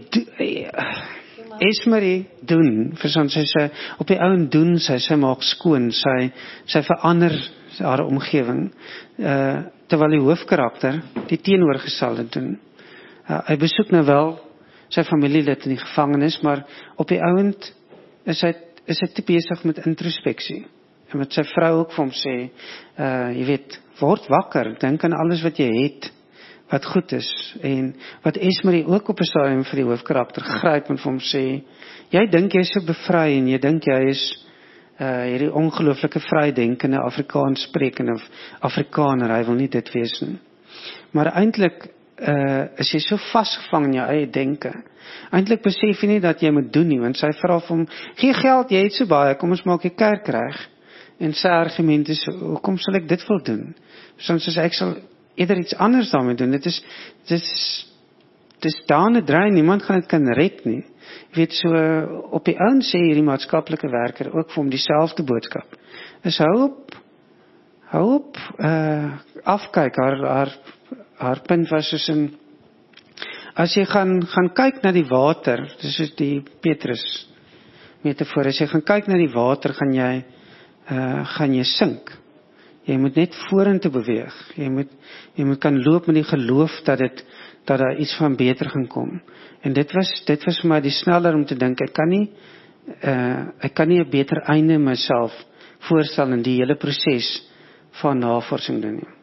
[SPEAKER 2] Esmerie doen, verstaan, sy sê, op die ouen doen sy, sy maak skoon, sy, sy verander haar omgewing, uh, terwyl die hoofkarakter die teenoorgestelde doen. Uh, hy besoek nou wel sy familielid in die gevangenis, maar op die ouend is hy, is hy te besig met introspeksie, en met sy vrou ook vir hom sê, uh, jy weet, word wakker, dink aan alles wat jy het, wat goed is, en wat Esmerie ook op 'n stadium vir die hoofkarakter gryp en vir hom sê, jy dink jy is so bevry, en jy dink jy is uh, hierdie ongelooflike vrydenkende Afrikaans sprekende Afrikaner, hy wil nie dit wees nie. Maar eintlik uh, is jy so vasgevang in jou eie denke, eintlik besef jy nie dat jy moet doen nie, want sy vra vir hom, gee geld, jy het so baie, kom ons maak jy kerk reg, en sy argument is, hoekom sal ek dit wil doen? Soms as ek sal eerder iets anders daarmee doen, dit is, dit is, dit is daar 'n draai, niemand gaan dit kan red nie. Jy weet, so, op die ouen sê hierdie maatskaplike werker ook vir hom dieselfde boodskap, is hou op, hou op, uh, afkyk, haar, haar, haar punt was soos in, as jy gaan, gaan kyk na die water, dis is die Petrus metafoor, as jy gaan kyk na die water, gaan jy, uh, gaan jy sink. Jy moet net vorentoe beweeg. Jy moet, jy moet kan loop met die geloof dat dit, dat daar iets van beter gaan kom. En dit was, dit was vir my die sneller om te dink, ek kan nie, uh, ek kan nie 'n beter einde myself voorstel in die hele proses van navorsing doen nie.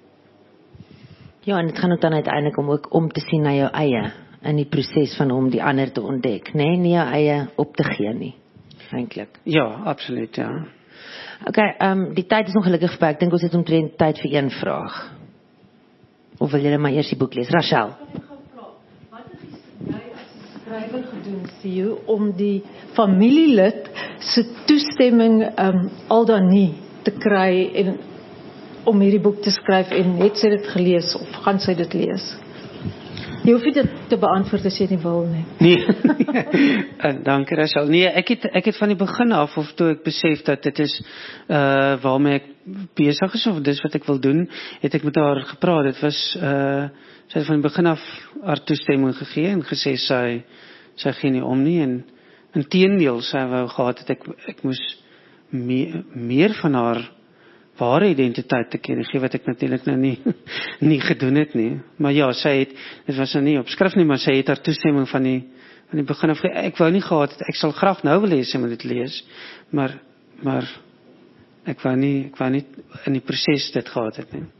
[SPEAKER 1] Ja, en dit gaan ook dan uiteindelik om ook om te sien na jou eie, in die proses van om die ander te ontdek, nee, nie jou eie op te gee nie, eintlik.
[SPEAKER 2] Ja, absoluut, ja.
[SPEAKER 1] Ok, um, die tyd is ongelukkig verby. Ek dink ons het omtrent tyd vir een vraag. Of wil julle maar eers die boek lees? Rachel.
[SPEAKER 3] Wat het jy as skrywer gedoen, Theo, om die familielid se toestemming um, al dan nie te kry en om hierdie boek te skryf, en het sy dit gelees of gaan sy dit lees? Jy hoef nie dit te beantwoord as jy nie wil nie.
[SPEAKER 2] Nee, en dankie Rachel. Nee, ek het, ek het van die begin af, of toe ek besef dat dit is uh, waarmee ek besig is, of dis wat ek wil doen, het ek met haar gepraat. Dit was, uh, sy het van die begin af haar toestemming gegee en gesê sy, sy gee nie om nie, en in teendeel, sy wou gehad het ek, ek moes me, meer van haar ware identiteit te ken gee, wat ek natuurlik nou nie, nie gedoen het nie. Maar ja, sy het, dit was nou nie op skrif nie, maar sy het haar toestemming van die, van die begin af, ek wou nie gehad het, ek sal graag nou wil lees, sy moet dit lees, maar, maar, ek wou nie, ek wou nie in die proses dit gehad het nie.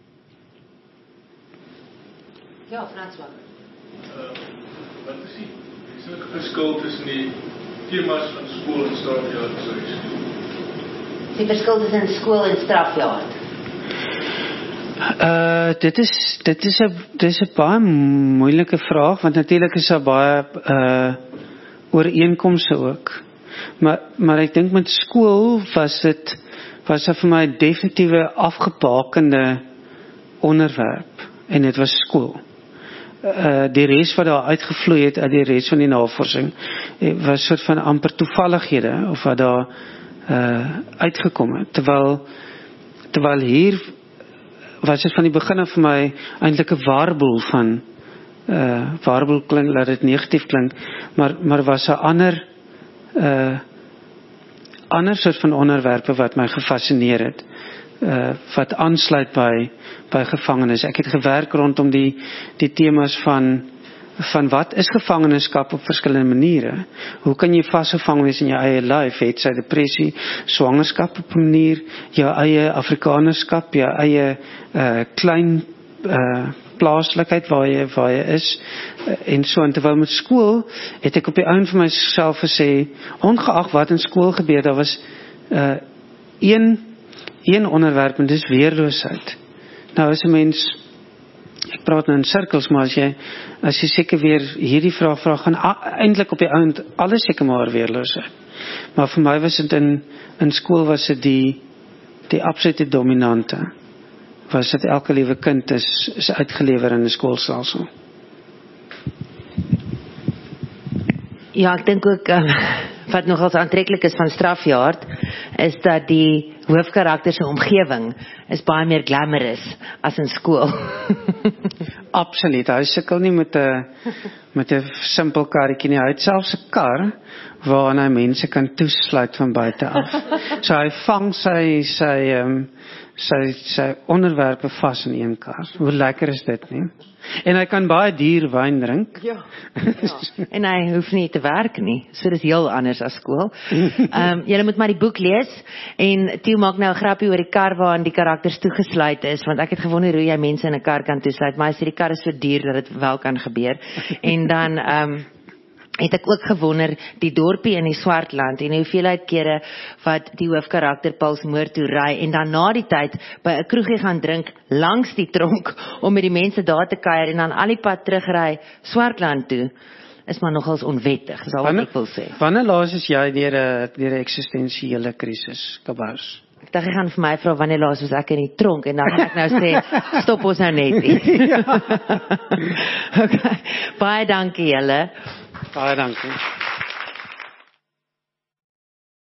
[SPEAKER 1] Ja, François.
[SPEAKER 4] Uh, wat is die, is er 'n verskil tussen die temas van skool en strafjaar, sorry,
[SPEAKER 1] Die verskil tussen skool en strafjaar.
[SPEAKER 2] Uh, dit is, dit is 'n, dit is 'n baie moeilike vraag, want natuurlik is daar baie uh, ooreenkomste ook. Maar, maar ek dink met skool was dit, was dit vir my 'n definitiewe afgebakende onderwerp, en dit was skool. Uh, die res wat daar uitgevloei het uit die res van die navorsing, was soort van amper toevallighede, of wat daar uh, uitgekom het, terwyl, terwyl hier was dit van die begin af vir my eintlik 'n warboel van, uh, warboel klink, laat dit negatief klink, maar, maar was 'n ander, uh, ander soort van onderwerpe wat my gefascineer het, uh, wat aansluit by, by gevangenes. Ek het gewerk rondom die, die temas van, van wat is gevangenskap op verskillende maniere. Hoe kan jy vasgevang wees in jou eie lyf, het sy depressie, swangerskap op 'n manier, jou eie Afrikanerskap, jou eie uh, klein uh, plaaslikheid waar jy, waar jy is, uh, en so, en terwyl met skool, het ek op die einde van myself gesê, ongeag wat in skool gebeur, daar was uh, een, een onderwerp, en dis weerloosheid. Nou as 'n mens, ek praat nou in sirkels, maar as jy, as jy seker weer hierdie vraag vraag, gaan eintlik op die eind alles seker maar weerloosheid. Maar vir my was dit in, in skool was dit die, die absolute dominante. Was dit elke liewe kind is, is uitgelewer in 'n skoolstelsel.
[SPEAKER 1] Ja, ek dink ook, um, wat nogals aantreklik is van strafjaard, is dat die hoofkarakter se omgewing is baie meer glamorous as in skool.
[SPEAKER 2] Absoluut, hy sukkel nie met 'n met 'n simpel karretjie nie, hy het selfs 'n kar waarin hy mense kan toesluit van buite af. So hy vang sy sy um, sy sy onderwerpe vas in een kar. Hoe lekker is dit nie? En hy kan baie duur wyn drink.
[SPEAKER 1] Ja. ja. En hy hoef nie te werk nie. So dis heel anders as skool. Ehm um, julle moet maar die boek lees, en Theo maak nou 'n grappie oor die kar waarin die karakters toegesluit is, want ek het gewonder hoe jy mense in 'n kar kan toesluit, maar hy sê die kar is so duur dat dit wel kan gebeur. En dan ehm um, het ek ook gewonder, die dorpie in die Swartland, en hoeveelheid kere wat die hoofkarakter Pauls moor toe ry, en dan na die tyd by 'n kroegie gaan drink langs die tronk, om met die mense daar te kuier, en dan al die pad terugry Swartland toe, is maar nogals onwettig, is al wat ek wil sê.
[SPEAKER 2] Wanneer laas is jy deur 'n deur 'n eksistensiële krisis, Kabars?
[SPEAKER 1] Ek dink jy gaan vir my vra wanneer laas was ek in die tronk, en dan gaan ek nou sê, stop ons nou net nie.
[SPEAKER 2] Ja.
[SPEAKER 1] Okay. Baie dankie julle.
[SPEAKER 2] Baie dankie.